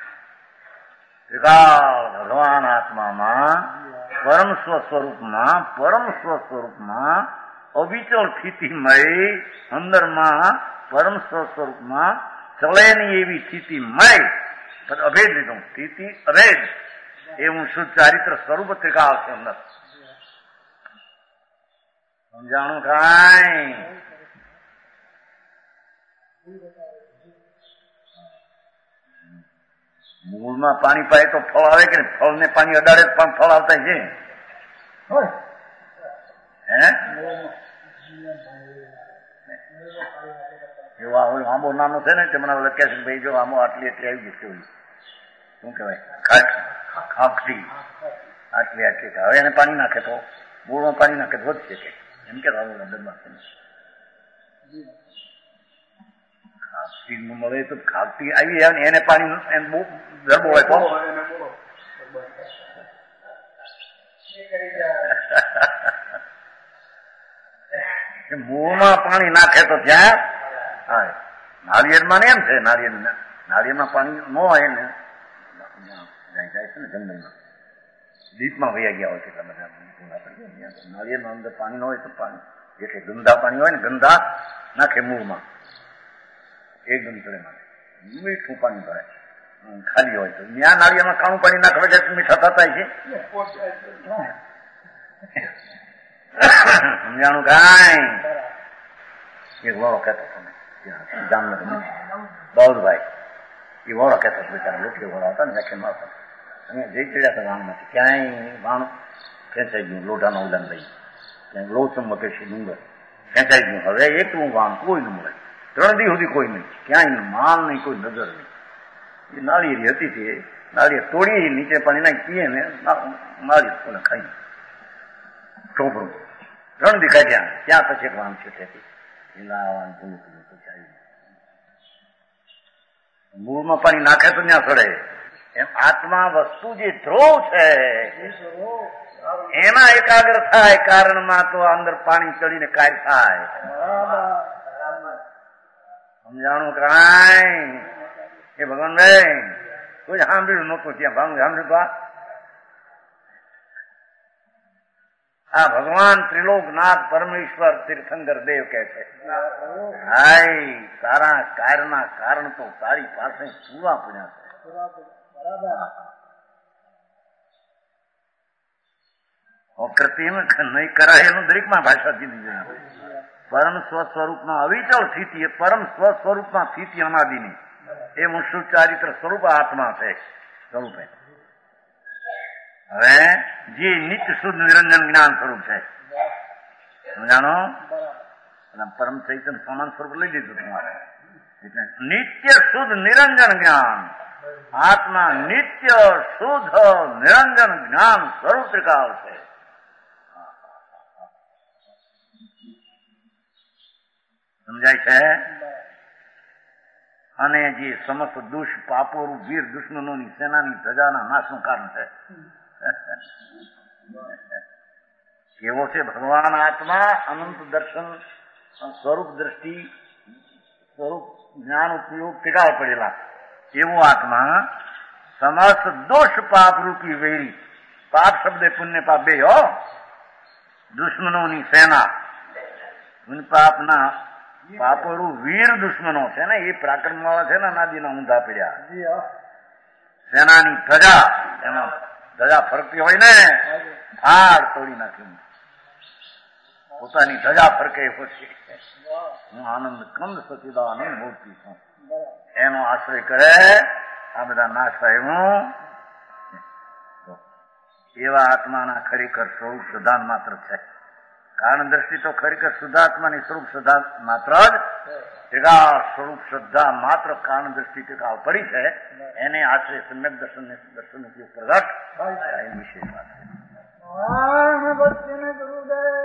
ભગવાન આત્મામાં પરમ સ્વસ્વરૂપમાં અવિચળ સ્થિતિમય અંદરમાં પરમ સ્વસ્વરૂપમાં ચલેની એવી સ્થિતિમય અભેદ લીધું સ્થિતિ અભેદ એવું શુદ્ધ ચારિત્ર સ્વરૂપ ત્રિકાળ છે અંદર સમજાણું કાંઈ મૂળમાં પાણી પાય તો ફળ આવે કે ફળ ને પાણી અડાડે પણ ફળ આવતા છે એવા આંબો નાનો છે ને તે મને લખે છે ભાઈ જો આંબો આટલી એટલી આવી જશે શું કહેવાય ખાખટી આટલી આટલી હવે એને પાણી નાખે તો મૂળમાં પાણી નાખે તો વધશે કે એમ કે ખાખટી મળે તો ખાખટી આવી આવે ને એને પાણી બહુ ગરબો હોય તો મૂળમાં પાણી નાખે તો ત્યાં હા નાળિયેરમાં ને એમ છે નાળિયેરમાં પાણી ન હોય ને જાય છે ને જંગલમાં દીપમાં વૈયા ગયા હોય કેટલા બધા નાળિયેરમાં અંદર પાણી ન હોય તો પાણી એટલે ગંદા પાણી હોય ને ગંદા નાખે મૂળમાં એક ગંતળે નાખે મીઠું પાણી ભરાય ખાલી હોય તો ત્યાં નાળિયેરમાં કાળું પાણી નાખવા જાય મીઠા થતા છે સમજાણું કાંઈ એક વાળો કહેતો તમે જામનગર બાઉદભાઈ એ વાળો કહેતો બિચારા લોટલી વાળા હતા ને વ્યાખ્યાનમાં હતા અમે જઈ ચડ્યા હતા વાણમાંથી ક્યાંય વાણ ખેંચાઈ ગયું લોઢાના ઉદાન લઈ ક્યાંય લો ચંબકે છે ડુંગર ખેંચાઈ ગયું હવે એકલું વાણ કોઈ ન મળે 3 દી સુધી કોઈ નહીં ક્યાંય માલ નહીં કોઈ નજર નહીં એ નાળિયેરી હતી તે નાળિયેર તોડી નીચે પાણી નાખી પીએ ને નાળિયેર કોને ખાઈ ચોપડું 3 દી કાઢ્યા ત્યાં પછી એક વાણ છે તેથી મૂળમાં પાણી નાખે તો ત્યાં સડે એમ આત્મા વસ્તુ જે ધ્રુવ છે એમાં એકાગ્ર થાય કારણમાં તો અંદર પાણી ચડીને કાર્ય થાય સમજાણું કાંઈ એ ભગવાનભાઈ કોઈ સાંભળ્યું નહોતું ત્યાં સાંભળ્યું આ ભગવાન ત્રિલોકનાથ પરમેશ્વર તીર્થંકર દેવ કહે છે હાય તારા કાર્યના કારણ તો તારી પાસે પૂરા પડ્યા છે કૃત્રિમ નહીં કરાય એનું દરેકમાં ભાષા દીધી પરમ સ્વસ્વરૂપમાં અવિચળ સ્થિતિ એ પરમ સ્વસ્વરૂપમાં સ્થિતિ અનાદિની એ મુશ્રુત ચારિત્ર સ્વરૂપ આત્મા છે સ્વરૂપે હવે જે નિત્ય શુદ્ધ નિરંજન જ્ઞાન સ્વરૂપ છે સમજાણો પરમ ચૈતન્ય સમાન સ્વરૂપ લઈ લીધું તમારે એટલે નિત્ય શુદ્ધ નિરંજન જ્ઞાન આત્મા નિત્ય શુદ્ધ નિરંજન જ્ઞાન સ્વરૂપ ત્રિકાળ છે સમજાય છે અને જે સમસ્ત દુષ પાપો વીર દુશ્મનોની સેનાની ધજાના નાશનું કારણ છે કેવો છે ભગવાન આત્મા અનંત દર્શન સ્વરૂપ દ્રષ્ટિ સ્વરૂપ જ્ઞાન ઉપયોગ ટીકાળ પડેલા એવો આત્મા સમસ્ત દોષ પાપ રૂપી વેરી પાપ શબ્દે પુણ્ય પાપ બે હો દુશ્મનોની સેના પાપના પાપોરું વીર દુશ્મનો છે ને એ પ્રાકરણ વાળા છે ને અનાદિના ઊંધા પડ્યા સેનાની ધજા એમાં ધજા ફરકતી હોય ને હાડ તોડી નાખી પોતાની ધજા ફરકે પછી હું આનંદ કંદ સચિદાનંદ મૂર્તિ છું એનો આશ્રય કરે આ બધા નાશ થાય હું એવા આત્માના ખરેખર સ્વરૂપ સિદ્ધાંત માત્ર છે કારણ દ્રષ્ટિ તો ખરેખર શુદ્ધાત્માની સ્વરૂપ શ્રદ્ધા માત્ર જ ટીકા સ્વરૂપ શ્રદ્ધા માત્ર કારણ દ્રષ્ટિ ટીકા પડી છે એને આશ્રય સમ્યક દર્શન ઉપયોગ પ્રગટ એ વિશેષ વાત છે.